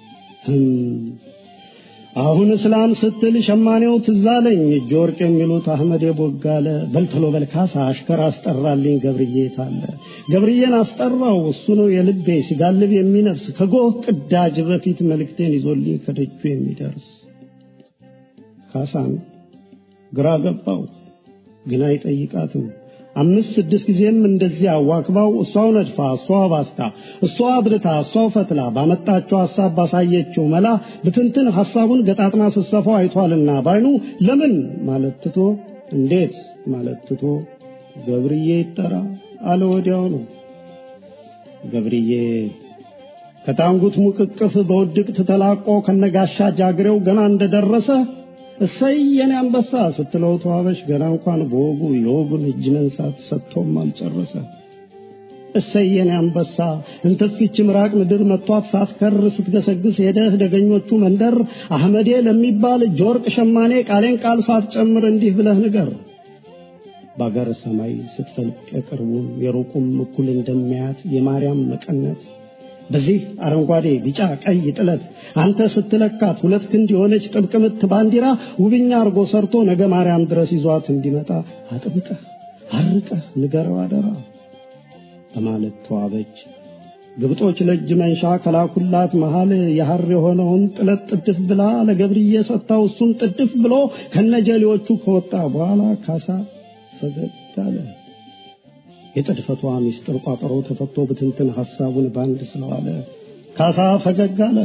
አሁን እስላም ስትል ሸማኔው ትዛለኝ ጆርቅ የሚሉት አህመድ የቦጋለ በልተሎ በልካሳ አሽከር አስጠራልኝ ገብርዬ ታለ ገብርዬን አስጠራው እሱ ነው የልቤ ሲጋልብ የሚነፍስ ከጎህ ቅዳጅ በፊት መልእክቴን ይዞልኝ ከደጁ የሚደርስ ካሳን ግራ ገባው ግን አይጠይቃትም 5-6 ጊዜም እንደዚህ አዋክባው እሷው ነድፋ እሷው ባስታ እሷው አድርታ እሷው ፈትላ ባመጣቸው ሐሳብ ባሳየችው መላ በትንትን ሐሳቡን ገጣጥና ተሰፋው አይቷልና ባይኑ ለምን ማለት ትቶ እንዴት ማለት ትቶ ገብርዬ ይጠራ አለ ወዲያው ነው ገብርዬ ከታንጉት ሙቅቅፍ በውድቅት ተላቆ ከነጋሻ ጃግሬው ገና እንደደረሰ እሰይ የኔ አንበሳ ስትለው ተዋበሽ ገና እንኳን በወጉ የወጉን እጅ መንሳት ሰጥቶም አልጨረሰ እሰይ የኔ አንበሳ እንተፍኪች ምራቅ ምድር መጥቷት ሳትከር ስትገሰግስ ሄደህ ደገኞቹ መንደር አህመዴ ለሚባል ጆርቅ ሸማኔ ቃሌን ቃል ሳትጨምር እንዲህ ብለህ ንገር ባገር ሰማይ ስትፈልቅ የቅርቡን የሩቁም እኩል እንደሚያት የማርያም መቀነት በዚህ አረንጓዴ ቢጫ ቀይ ጥለት አንተ ስትለካት ሁለት ክንድ የሆነች ጥብቅምት ባንዲራ ውብኛ አርጎ ሰርቶ ነገ ማርያም ድረስ ይዟት እንዲመጣ አጥብቀህ አርቀህ ንገረው አደራ በማለት ተዋበች ግብጦች ለእጅ መንሻ ከላኩላት መሃል የሐር የሆነውን ጥለት ጥድፍ ብላ ለገብርዬ ሰጣው እሱም ጥድፍ ብሎ ከነጀሌዎቹ ከወጣ በኋላ ካሳ ፈገግ አለ የጥድፈቷ ሚስጥር ቋጠሮ ተፈቶ በትንትን ሐሳቡን ባንድ ስለዋለ ካሳ ፈገግ አለ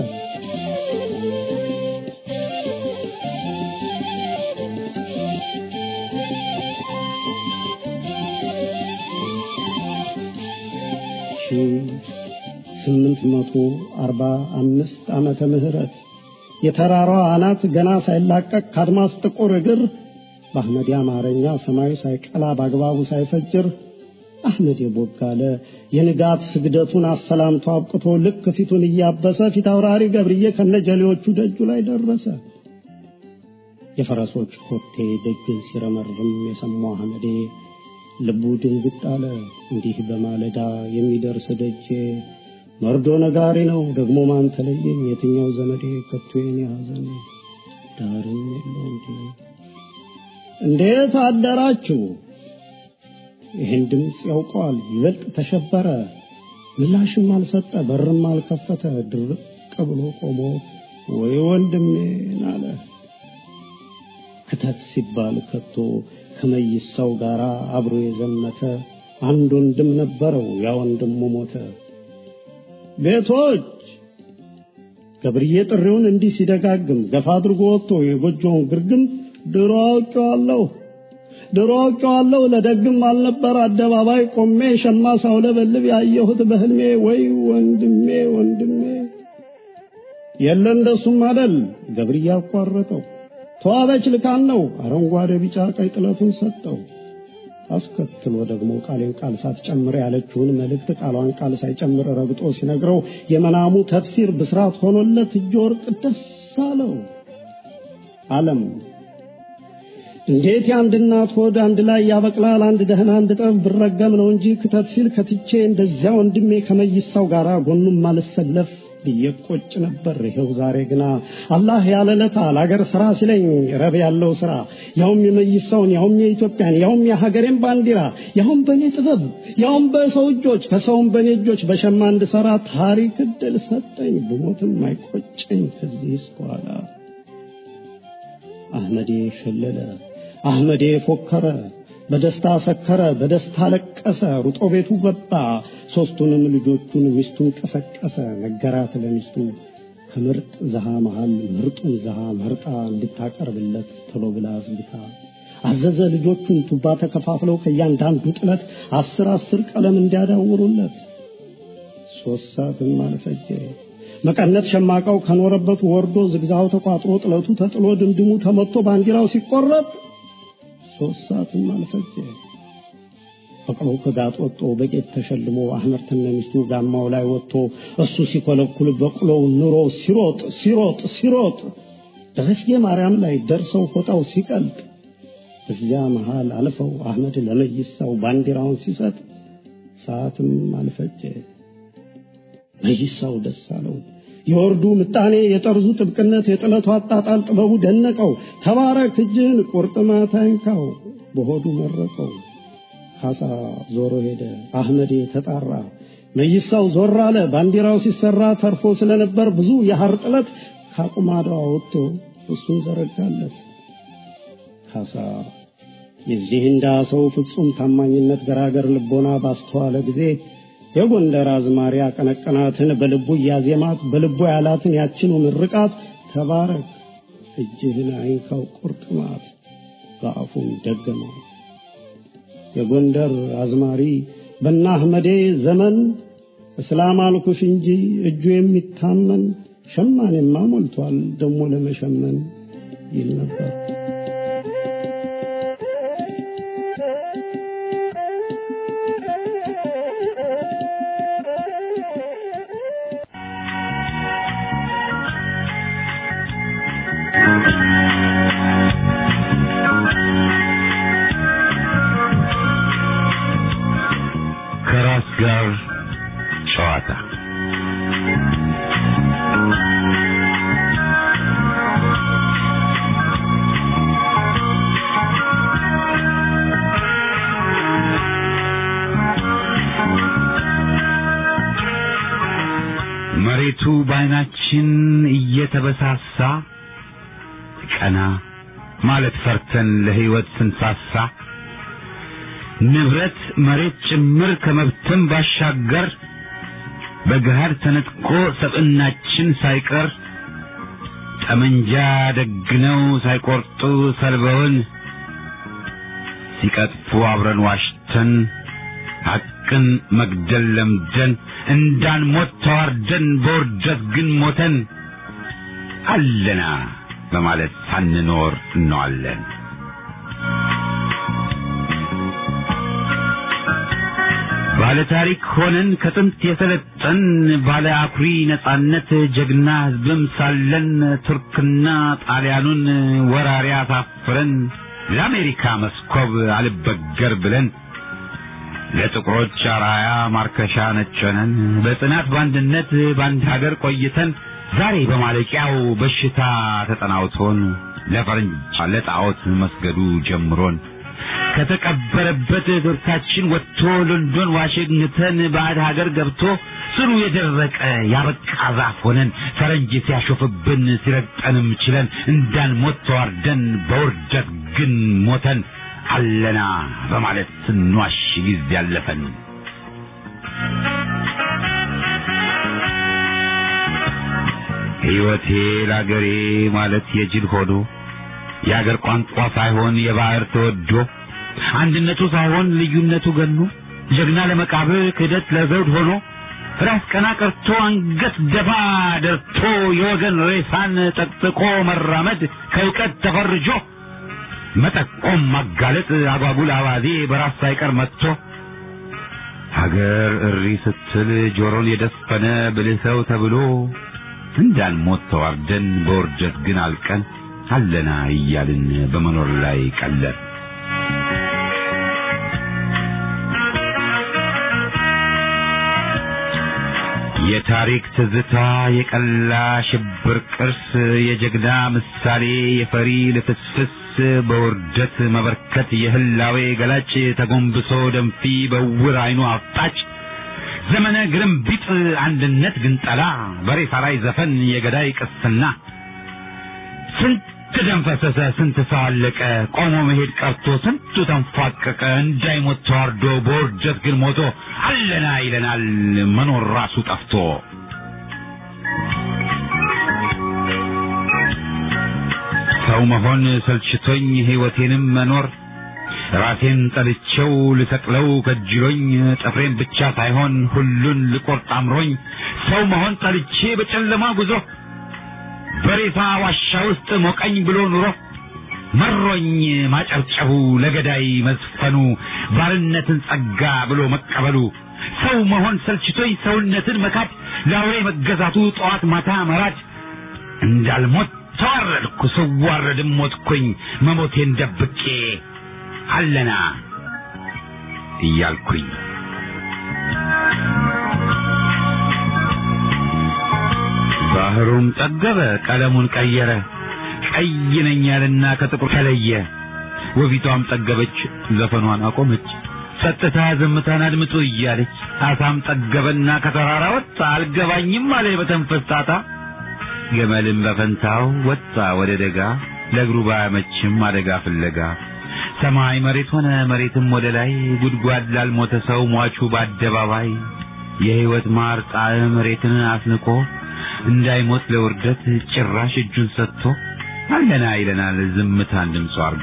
ስምንት መቶ 45 ዓመተ ምህረት የተራራው አናት ገና ሳይላቀቅ ካድማስ ጥቁር እግር በአህመድ አማርኛ ሰማይ ሳይቀላ ባግባቡ ሳይፈጅር አህመድ የቦጋለ የንጋት ስግደቱን አሰላምቶ አብቅቶ ልክ ፊቱን እያበሰ ፊት አውራሪ ገብርዬ ከነጀሌዎቹ ደጁ ላይ ደረሰ የፈረሶች ኮቴ ደጅ ሲረመርም የሰማው አህመድ ልቡ ድንግጥ አለ እንዲህ በማለዳ የሚደርስ ደጅ መርዶ ነጋሪ ነው ደግሞ ማን ተለየኝ የትኛው ዘመዴ ከቶ የኔ ሐዘን ዳርም የለው እንዴት አደራችሁ ይሄን ድምጽ ያውቀዋል ይበልጥ ተሸበረ ምላሽም አልሰጠ በርም አልከፈተ ድርቅ ብሎ ቆሞ ወይ ወንድሜን አለ ከተት ሲባል ከቶ ከመይሳው ጋራ አብሮ የዘመተ አንድ ወንድም ነበረው ያ ወንድሙ ሞተ ቤቶች ገብርዬ ጥሪውን እንዲህ ሲደጋግም ገፋ አድርጎ ወጥቶ የጎጆውን ግርግም ድሮ አውቀዋለሁ ለደግም አልነበር አደባባይ ቆሜ ሸማ ሳውለበልብ ያየሁት በህልሜ ወይ ወንድሜ የለ እንደሱም አይደል ገብርዬ አቋረጠው ተዋበች ልካን ነው አረንጓዴ ቢጫ ቀይ ጥለቱን ሰጠው አስከትሎ ደግሞ ቃሌን ቃል ሳትጨምር ያለችውን መልእክት ቃሏን ቃል ሳይጨምር ረግጦ ሲነግረው የመናሙ ተፍሲር ብስራት ሆኖለት እጅ ወርቅ ደስ አለው ዓለም እንዴት ያንድ እናት ሆድ አንድ ላይ ያበቅላል አንድ ደህና አንድ ጠብ ብረገም ነው እንጂ ክተት ሲል ከትቼ እንደዚያ ወንድሜ ከመይሳው ጋራ ጎኑም ማልሰለፍ ይቆጭ ነበር ይሄው ዛሬ ግና አላህ ያለለታ ለሀገር ስራ ሲለኝ ረብ ያለው ስራ ያውም የመይሳውን ያውም የኢትዮጵያን ያውም የሀገሬን ባንዲራ ያውም በኔ ጥበብ ያውም በሰው እጆች ከሰውም በኔ እጆች በሸማ እንድሰራ ታሪክ እድል ሰጠኝ ብሞትም አይቆጨኝ ከዚህ በኋላ አህመዴ ሸለለ አህመዴ ፎከረ በደስታ ሰከረ በደስታ ለቀሰ ሩጦ ቤቱ ገባ ሶስቱንም ልጆቹን ሚስቱን ቀሰቀሰ ነገራት ለሚስቱ ከምርጥ ዘሃ መሃል ምርጡን ዘሃ መርጣ እንድታቀርብለት ቶሎ ብላ አዝብታ አዘዘ ልጆቹን ቱባ ተከፋፍለው ከያንዳንዱ ጥለት 10 ቀለም እንዲያዳውሩለት 3 ሰዓትም አልፈጀ መቀነት ሸማቃው ከኖረበት ወርዶ ዝግዛው ተቋጥሮ ጥለቱ ተጥሎ ድምድሙ ተመቶ ባንዲራው ሲቆረጥ 3 ሰዓትም አልፈጀ በቅሎ ከጋጥ ወጥቶ በቄት ተሸልሞ አህመድ ተነሚስቱ ጋማው ላይ ወጥቶ እሱ ሲኮለኩል በቅሎው ኑሮ ሲሮጥ ደረስጌ ማርያም ላይ ደርሰው ፎጣው ሲቀልጥ እዚያ መሃል አልፈው አህመድ ለመይሳው ባንዲራውን ሲሰጥ ሰዓትም አልፈጀ መይሳው ደስ አለው የወርዱ ምጣኔ የጠርዙ ጥብቅነት የጥለቱ አጣጣል ጥበቡ ደነቀው ተባረክ እጅን ቁርጥማት አይንካው በሆዱ መረቀው ካሳ ዞሮ ሄደ አህመድ ተጣራ መይሳው ዞር አለ ባንዲራው ሲሰራ ተርፎ ስለነበር ብዙ የሐር ጥለት ካቁማዳው ወጥቶ እሱን ዘረጋለት ካሳ የዚህ እንዳ ሰው ፍጹም ታማኝነት ገራገር ልቦና ባስተዋለ ጊዜ የጎንደር አዝማሪ አቀነቀናትን በልቡ ያዜማት በልቡ ያላትን ያችኑ ምርቃት ተባረክ እጅህን አይንካው ቁርጥማት በአፉም ደገመው የጎንደር አዝማሪ በእነ አህመዴ ዘመን እስላም አልኩሽ እንጂ እጁ የሚታመን ሸማኔማ ሞልቷል ደሞ ለመሸመን ይል ነበር ከራስ ጋር ጨዋታ መሬቱ ባይናችን እየተበሳሳ ቀና ማለት ፈርተን ለህይወት ስንሳሳ ንብረት መሬት ጭምር ከመብተን ባሻገር በገሃድ ተነጥቆ ሰብናችን ሳይቀር ጠመንጃ ደግነው ሳይቆርጡ ሰልበውን ሲቀጥፉ አብረን ዋሽተን ሐቅን መግደል ለምደን እንዳንሞት ተዋርደን በውርደት ግን ሞተን አለና በማለት ሳንኖር እንዋለን ባለ ታሪክ ሆነን ከጥንት የሰለጠን ባለ አኩሪ ነጻነት ጀግና ህዝብም ሳለን ቱርክና ጣሊያኑን ወራሪ አሳፍረን ለአሜሪካ መስኮብ አልበገር ብለን ለጥቁሮች አራያ ማርከሻ ነጨነን በጽናት ባንድነት ባንድ ሀገር ቆይተን ዛሬ በማለቂያው በሽታ ተጠናውቶን ለፈረንጅ ለጣዖት መስገዱ ጀምሮን ከተቀበረበት ድርታችን ወጥቶ ለንደን ዋሽንግተን ባዕድ ሀገር ገብቶ ስሩ የደረቀ ያበቃ ዛፍ ሆነን ፈረንጅ ሲያሾፍብን ሲረግጠንም ችለን እንዳንሞት ተዋርደን በውርደት ግን ሞተን አለና በማለት ስንዋሽ ጊዜ ያለፈን ሕይወቴ ለአገሬ ማለት የጅል ሆኖ የአገር ቋንቋ ሳይሆን የባህር ተወዶ አንድነቱ ሳይሆን ልዩነቱ ገኖ ጀግና ለመቃብር ክህደት ለዘውድ ሆኖ ራስ ቀና ቀርቶ አንገት ደፋ ደርቶ የወገን ሬሳን ጠጥቆ መራመድ ከእውቀት ተፈርጆ መጠቆም ማጋለጥ አጓጉል አባዜ በራስ ሳይቀር መጥቶ ሀገር እሪ ስትል ጆሮን የደፈነ ብልህ ሰው ተብሎ እንዳንሞት ተዋርደን በውርደት ግን አልቀን አለና እያልን በመኖር ላይ ቀለር የታሪክ ትዝታ የቀላ ሽብር ቅርስ የጀግና ምሳሌ የፈሪ ልፍስፍስ በውርደት መበርከት የህላዌ ገላጭ ተጎንብሶ ደንፊ በውር አይኑ አፍጣጭ ዘመነ ግርምቢጥ አንድነት ግንጠላ በሬሳ ላይ ዘፈን የገዳይ ቅስና ስንት ደም ፈሰሰ ስንት ሰው አለቀ ቆሞ መሄድ ቀርቶ ስንቱ ተንፏቀቀ እንዳይሞት ተዋርዶ በውርደት ግን ሞቶ አለና ይለናል መኖር ራሱ ጠፍቶ ሰው መሆን ሰልችቶኝ ህይወቴንም መኖር ራሴን ጠልቼው ልሰቅለው ከጅሎኝ ጥፍሬን ብቻ ሳይሆን ሁሉን ልቆርጥ አምሮኝ ሰው መሆን ጠልቼ በጨለማ ጉዞ በሬሳ ዋሻ ውስጥ ሞቀኝ ብሎ ኑሮ መሮኝ ማጨብጨቡ ለገዳይ መዝፈኑ ባርነትን ጸጋ ብሎ መቀበሉ ሰው መሆን ሰልችቶኝ ሰውነትን መካድ ለአውሬ መገዛቱ ጠዋት ማታ መራድ እንዳልሞት ተዋረድኩ ስዋረድም ሞትኩኝ መሞቴን ደብቄ አለና እያልኩኝ ባህሩም ጠገበ ቀለሙን ቀየረ ቀይ ነኝ ያለና ከጥቁር ተለየ ወቢቷም ጠገበች ዘፈኗን አቆመች ጸጥታ ዝምታን አድምጡ እያለች አሳም ጠገበና ከተራራ ወጣ አልገባኝም አለ በተንፈስ ጣጣ ገመልም በፈንታው ወጣ ወደ ደጋ ለእግሩ ባያመችም አደጋ ፍለጋ ሰማይ መሬት ሆነ መሬትም ወደ ላይ ጉድጓድ ላልሞተ ሰው ሟቹ በአደባባይ የህይወት ማር ጣዕም መሬትን አስንቆ እንዳይሞት ለውርደት ጭራሽ እጁን ሰጥቶ አለና ይለናል ዝምታን ድምፁ አርጎ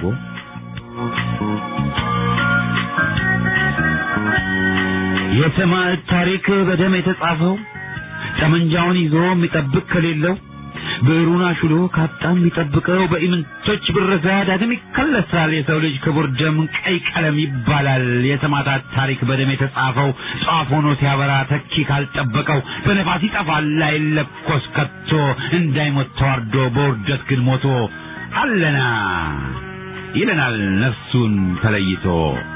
የሰማዕት ታሪክ በደም የተጻፈው ጠመንጃውን ይዞ የሚጠብቅ ከሌለው ብዕሩን አሽሎ ካጣም የሚጠብቀው በኢምንቶች ብረዛ ዳግም ይከለሳል የሰው ልጅ ክቡር ደም ቀይ ቀለም ይባላል የሰማዕታት ታሪክ በደም የተጻፈው ጧፍ ሆኖ ሲያበራ ተኪ ካልጠበቀው በነፋስ ይጠፋል አይለኮስ ከቶ እንዳይሞት ተዋርዶ በውርደት ግን ሞቶ አለና ይለናል ነፍሱን ተለይቶ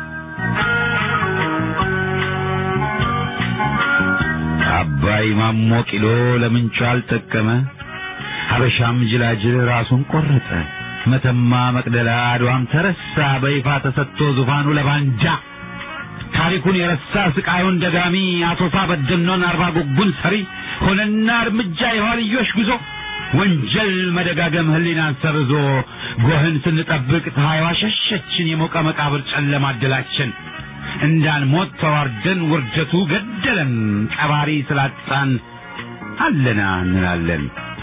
አባይ ማሞ ቂሎ ለምንጩ አልጠቀመ ሀበሻም ጅላጅል ራሱን ቆረጠ መተማ መቅደላ አድዋም ተረሳ በይፋ ተሰጥቶ ዙፋኑ ለባንጃ ታሪኩን የረሳ ስቃዩን ደጋሚ አሶሳ በደኖን አርባ ጉጉን ሰሪ ሆነና እርምጃ የኋልዮሽ ጉዞ ወንጀል መደጋገም ህሊናን ሰርዞ ጎህን ስንጠብቅ ፀሐይዋ ሸሸችን የሞቀ መቃብር ጨለማ አደላችን እንዳንሞት ተዋርደን ውርደቱ ገደለን ቀባሪ ስላጣን አለና እንላለን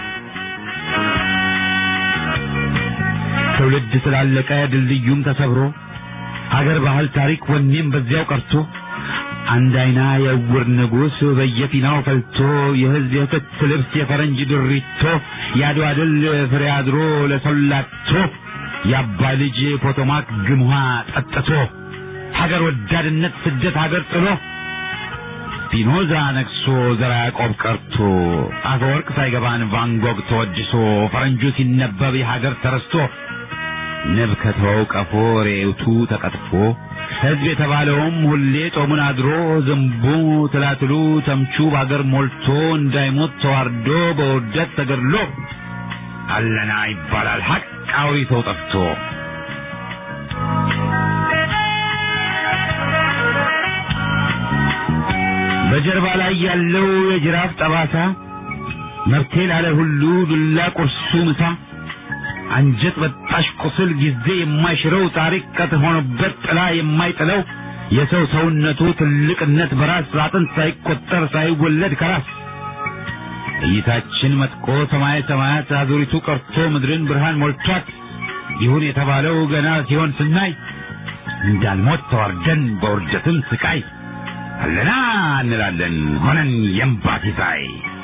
ትውልድ ስላለቀ ድልድዩም ተሰብሮ ሀገር ባህል ታሪክ ወኔም በዚያው ቀርቶ አንድ አይና የውር ንጉስ በየፊናው ፈልቶ የህዝብ የክት ልብስ የፈረንጅ ድሪቶ ያድዋ ድል ፍሬ አድሮ ለሰላቶ የአባይ ልጅ ፖቶማክ ግምሃ ጠጥቶ ሀገር ወዳድነት ስደት ሀገር ጥሎ ፒኖዛ ነግሶ ዘራ ያዕቆብ ቀርቶ አፈወርቅ ሳይገባን ቫንጎግ ተወድሶ ፈረንጁ ሲነበብ የሀገር ተረስቶ ንብ ከተወው ቀፎ ሬውቱ ተቀጥፎ ህዝብ የተባለውም ሁሌ ጦሙን አድሮ ዝንቡ ትላትሉ ተምቹ በሀገር ሞልቶ እንዳይሞት ተዋርዶ በውርደት ተገድሎ አለና ይባላል ሀቅ አውሪ ሰው ጠፍቶ በጀርባ ላይ ያለው የጅራፍ ጠባሳ መርቴ ላለ ሁሉ ዱላ ቁርሱ ምሳ አንጀት በጣሽ ቁስል ጊዜ የማይሽረው ታሪክ ቀጥ ሆኖበት ጥላ የማይጥለው የሰው ሰውነቱ ትልቅነት በራስ አጥንት ሳይቆጠር ሳይወለድ ከራስ እይታችን መጥቆ ሰማይ ሰማያት አዙሪቱ ቀርቶ ምድርን ብርሃን ሞልቷት ይሁን የተባለው ገና ሲሆን ስናይ እንዳንሞት ተዋርደን በውርደትም ስቃይ አለና እንላለን ሆነን የእምባ ሲሳይ።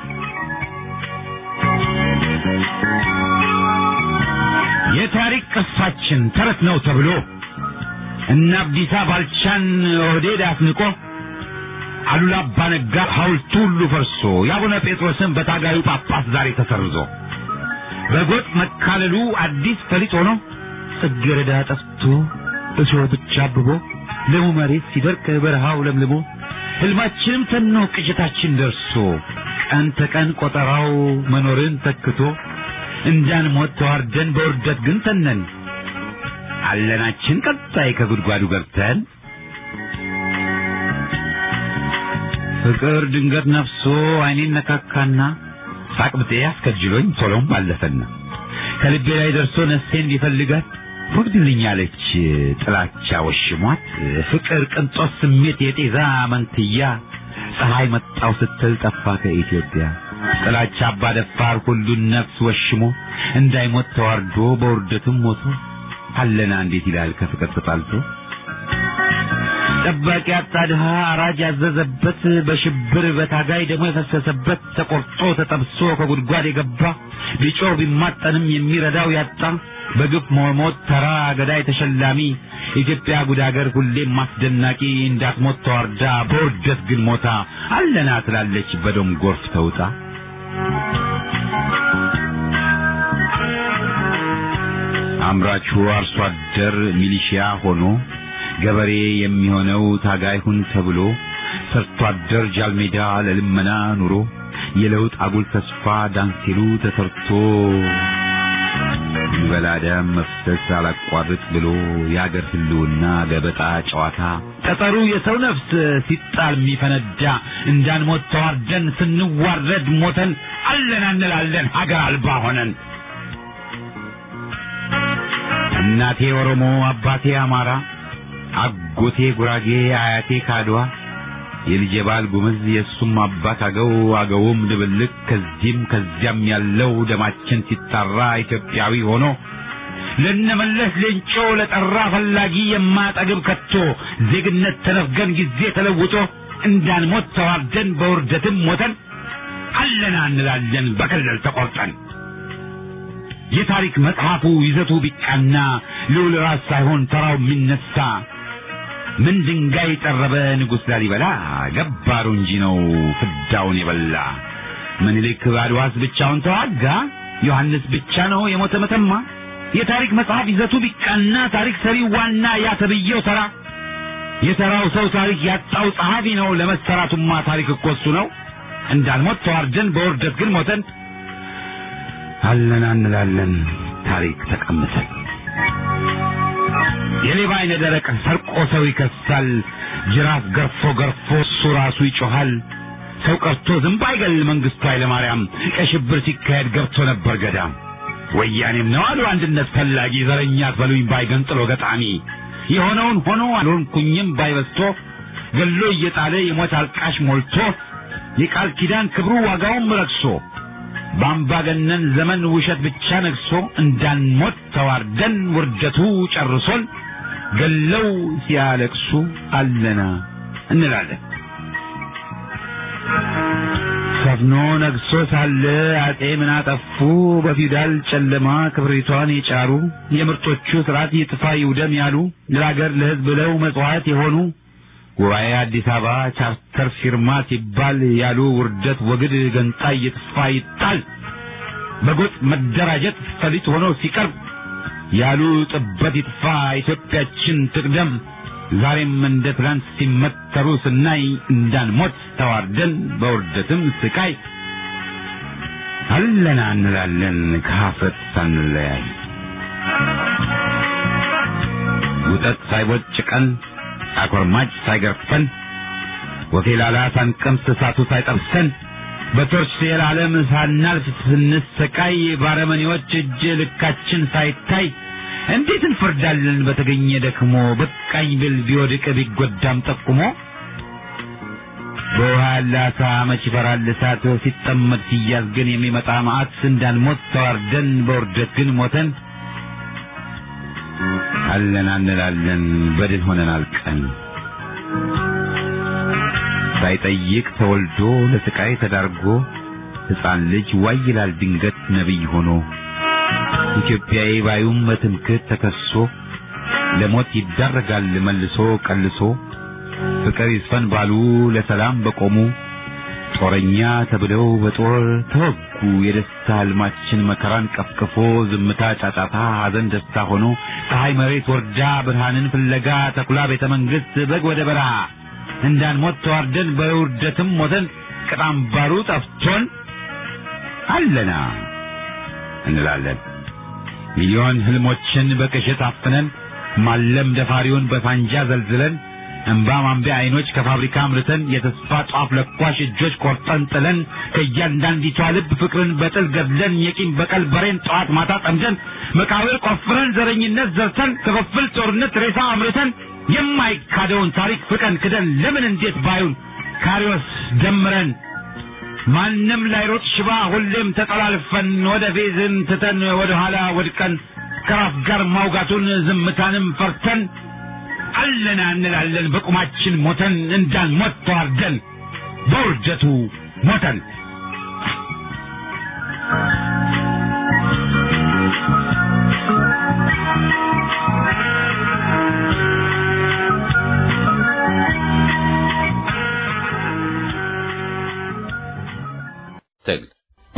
የታሪክ ቅርሳችን ተረት ነው ተብሎ እነ አብዲሳ ባልቻን ኦህዴድ አስንቆ አሉላ አባ ነጋ ሐውልቱ ሁሉ ፈርሶ የአቡነ ጴጥሮስን በታጋዩ ጳጳስ ዛሬ ተሰርዞ በጎጥ መካለሉ አዲስ ፈሊጥ ሆኖ ጽጌረዳ ጠፍቶ እሾህ ብቻ አብቦ ለሙ መሬት ሲደርቅ በረሃው ለምልሞ ህልማችንም ተኖ ቅዠታችን ደርሶ ቀን ተቀን ቆጠራው መኖርን ተክቶ እንዳንሞት ተዋርደን በውርደት ግን ተነን አለናችን ቀጣይ ከጉድጓዱ ገብተን ፍቅር ድንገት ነፍሶ አይኔን ነካካና ሳቅብጤ ያስከጅሎኝ ቶሎም ባለፈና ከልቤ ላይ ደርሶ ነፍሴን ቢፈልጋት ወግድልኛለች ጥላቻ ወሽሟት ፍቅር ቅንጦት ስሜት የጤዛ መንትያ ፀሐይ መጣው ስትል ጠፋ ከኢትዮጵያ ጥላቻ አባደፋር ሁሉን ነፍስ ወሽሞ እንዳይሞት ተዋርዶ በውርደትም ሞቶ አለና እንዴት ይላል ከፍቅር ተጣልቶ ጠባቂ አጣድሃ አራጅ ያዘዘበት በሽብር በታጋይ ደሞ የፈሰሰበት ተቆርጦ ተጠብሶ ከጉድጓድ የገባ ቢጮህ ቢማጠንም የሚረዳው ያጣ በግፍ ሞት ተራ ገዳይ ተሸላሚ ኢትዮጵያ ጉድ ሀገር ሁሌም ማስደናቂ እንዳትሞት ተዋርዳ በውርደት ግን ሞታ አለና ትላለች በደም ጎርፍ ተውጣ። አምራቹ አርሶ አደር ሚሊሺያ ሆኖ ገበሬ የሚሆነው ታጋይ ሁን ተብሎ ሰርቶ አደር ጃልሜዳ ለልመና ኑሮ የለውጥ አጉል ተስፋ ዳንሲሉ ተሰርቶ በላዳም መፍሰስ አላቋርጥ ብሎ ያገር ህልውና ገበጣ ጨዋታ ጠጠሩ የሰው ነፍስ ሲጣል የሚፈነዳ እንዳንሞት ተዋርደን ስንዋረድ ሞተን አለና እንላለን ሀገር አልባ ሆነን። እናቴ ኦሮሞ አባቴ አማራ አጎቴ ጉራጌ አያቴ ካድዋ የልጄ ባል ጉምዝ የሱም አባት አገውም ድብልቅ ከዚህም ከዚያም ያለው ደማችን ሲጣራ ኢትዮጵያዊ ሆኖ ለነመለስ ሌንጮ ለጠራ ፈላጊ የማጠግብ ከቶ ዜግነት ተነፍገን ጊዜ ተለውጦ እንዳንሞት ተዋርደን በውርደትም ሞተን አለና እንላለን በከለል ተቆርጠን። የታሪክ መጽሐፉ ይዘቱ ቢቃና ልዑል ራስ ሳይሆን ተራው የሚነሳ ምን ድንጋይ ጠረበ ንጉሥ ላሊበላ ገባሩ እንጂ ነው ፍዳውን የበላ። ምኒልክ በአድዋስ ብቻውን ተዋጋ ዮሐንስ ብቻ ነው የሞተ መተማ። የታሪክ መጽሐፍ ይዘቱ ቢቃና ታሪክ ሰሪው ዋና ያተብየው ተራ የተራው ሰው ታሪክ ያጣው ጸሐፊ ነው ለመሰራቱማ ታሪክ እኮ እሱ ነው። እንዳንሞት ተዋርደን በውርደት ግን ሞተን አለና እንላለን ታሪክ ተቀምሰን። የሌባ አይነ ደረቅ ሰርቆ ሰው ይከሳል ጅራፍ ገርፎ እሱ ራሱ ይጮሃል። ሰው ቀርቶ ዝንብ አይገል መንግስቱ ኃይለማርያም ቀሽብር ሲካሄድ ገብቶ ነበር ገዳም። ወያኔም ነው አሉ አንድነት ፈላጊ ዘረኛት በሉኝ ባይገንጥሎ ገጣሚ የሆነውን ሆኖ አልሆንኩኝም ባይበስቶ ገሎ እየጣለ የሞት አልቃሽ ሞልቶ የቃል ኪዳን ክብሩ ዋጋውም ረክሶ በአምባገነን ዘመን ውሸት ብቻ ነግሶ እንዳንሞት ተዋርደን ውርደቱ ጨርሶን ገለው ሲያለቅሱ አለና እንላለን። ሰፍኖ ነግሶ ሳለ አጤ ምን አጠፉ በፊውዳል ጨለማ ክብሪቷን የጫሩ የምርጦቹ ስርዓት ይጥፋ ይውደም ያሉ ለሀገር ለሕዝብ ብለው መጽዋዕት የሆኑ ጉባኤ አዲስ አበባ ቻርተር ፊርማ ሲባል ያሉ ውርደት ወግድ ገንጣይ ይጥፋ ይጣል በጎጥ መደራጀት ፈሊጥ ሆኖ ሲቀርብ ያሉ ጥበት ይጥፋ ኢትዮጵያችን ትቅደም። ዛሬም እንደ ትላንት ሲመተሩ ስናይ እንዳንሞት ተዋርደን በውርደትም ስቃይ አለና እንላለን ከሀፍረት ሳንለያይ። ውጠት ሳይቦጭቀን አኮርማጭ ሳይገርፈን ወፌላላ ሳንቀምስ እሳቱ ሳይጠብሰን በቶርች የዓለም ሳናልፍ ስንሰቃይ ባረመኔዎች እጅ ልካችን ሳይታይ እንዴት እንፈርዳለን በተገኘ ደክሞ በቃኝ ብል ቢወድቅ ቢጎዳም ጠቁሞ። በውሃ ያለ አሳ መች ይፈራል እሳት ሲጠመድ ሲያዝ ግን የሚመጣ መዓት እንዳንሞት ተዋርደን በውርደት ግን ሞተን አለን እንላለን በድል ሆነን አልቀን ሳይጠይቅ ተወልዶ ለስቃይ ተዳርጎ ሕፃን ልጅ ዋይ ይላል ድንገት ነብይ ሆኖ ኢትዮጵያዊ ባዩም በትምክህት ተከሶ ለሞት ይዳረጋል መልሶ ቀልሶ ፍቅር ይስፈን ባሉ ለሰላም በቆሙ ጦረኛ ተብለው በጦር ተወጉ የደስታ ህልማችን መከራን ቀፍቅፎ ዝምታ ጫጫታ ሐዘን ደስታ ሆኖ ፀሐይ መሬት ወርዳ ብርሃንን ፍለጋ ተኩላ ቤተ መንግስት በግ ወደ በረሃ እንዳንሞት ተዋርደን በውርደትም ሞተን ቅጣም ባሩ ጠፍቶን አለና እንላለን ሚሊዮን ህልሞችን በቅዠት አፍነን ማለም ደፋሪውን በፋንጃ ዘልዝለን እንባ ማንቢያ አይኖች ከፋብሪካ አምርተን የተስፋ ጧፍ ለኳሽ እጆች ቆርጠን ጥለን ከእያንዳንዲቷ ልብ ፍቅርን በጥል ገድለን የቂም በቀል በሬን ጠዋት ማታ ጠምደን መቃብር ቆፍረን ዘረኝነት ዘርተን ክፍፍል ጦርነት ሬሳ አምርተን የማይካደውን ታሪክ ፍቀን ክደን ለምን እንዴት ባዩን ካሪዎስ ደምረን ማንም ላይሮጥ ሽባ ሁሌም ተጠላልፈን ወደ ፌዝን ትተን ወደ ኋላ ወድቀን ከራስ ጋር ማውጋቱን ዝምታንም ፈርተን አለና እንላለን በቁማችን ሞተን እንዳንሞት ተዋርደን በውርደቱ ሞተን ትግል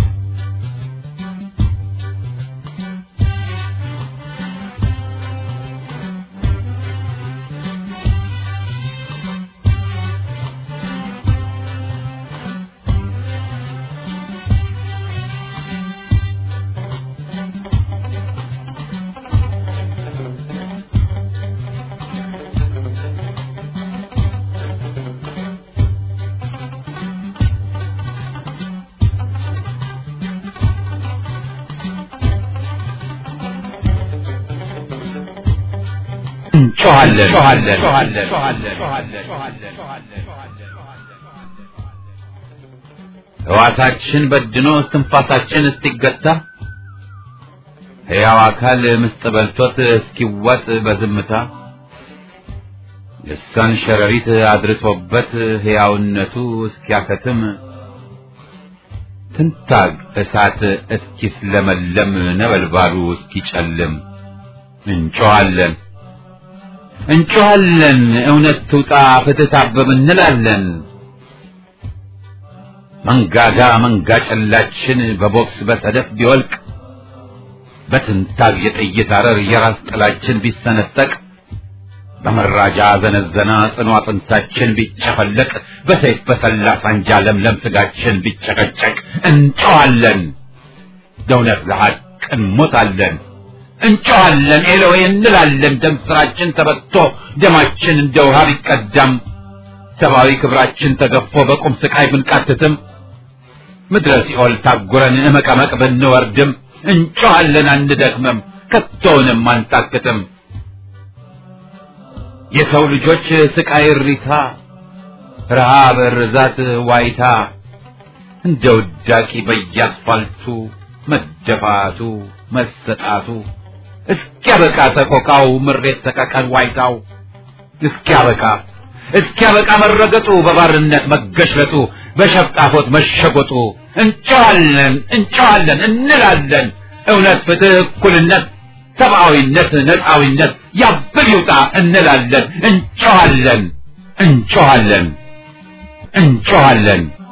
ሕዋሳችን በድኖ እስትንፋሳችን እስኪገታ ሕያው አካል ምስጥ በልቶት እስኪዋጥ በዝምታ ልሳን ሸረሪት አድርቶበት ሕያውነቱ እስኪያከትም ትንታግ እሳት እስኪስለመለም ነበልባሉ እስኪጨልም እንጮሃለን እውነት ትውጣ ፍትህ ታበብ እንላለን መንጋጋ መንጋ ጨላችን በቦክስ በሰደፍ ቢወልቅ በትንታግ የጥይት አረር የራስ ጥላችን ቢሰነጠቅ በመራጃ ዘነዘና ጽኑ አጥንታችን ቢጨፈለቅ በሰይፍ በሰላ ሳንጃ ለምለም ስጋችን ቢጨቀጨቅ እንጮሃለን ደውነት ለሐቅ እንሞታለን እንጮሃለን ኤሎሄ እንላለን ደም ስራችን ተበቶ ደማችን እንደ ውሃ ቢቀዳም ሰብአዊ ክብራችን ተገፎ በቁም ስቃይ ብንቃትትም ምድረ ሲኦል ታጉረን መቀመቅ ብንወርድም እንጮሃለን አንደክምም ከቶንም አንታክትም የሰው ልጆች ስቃይ እሪታ ረሃብ ርዛት ዋይታ እንደ ውዳቂ በየአስፋልቱ መደፋቱ መሰጣቱ እስኪያበቃ ተቆቃው ምሬት ተቀቀን ዋይታው እስኪያበቃ መረገጡ በባርነት መገሽለጡ በሸፍጣፎት መሸጎጡ እንጮሃለን እንላለን እውነት ፍትህ እኩልነት ሰብአዊነት ነፃዊነት ያብል ይውጣ እንላለን እንጮሃለን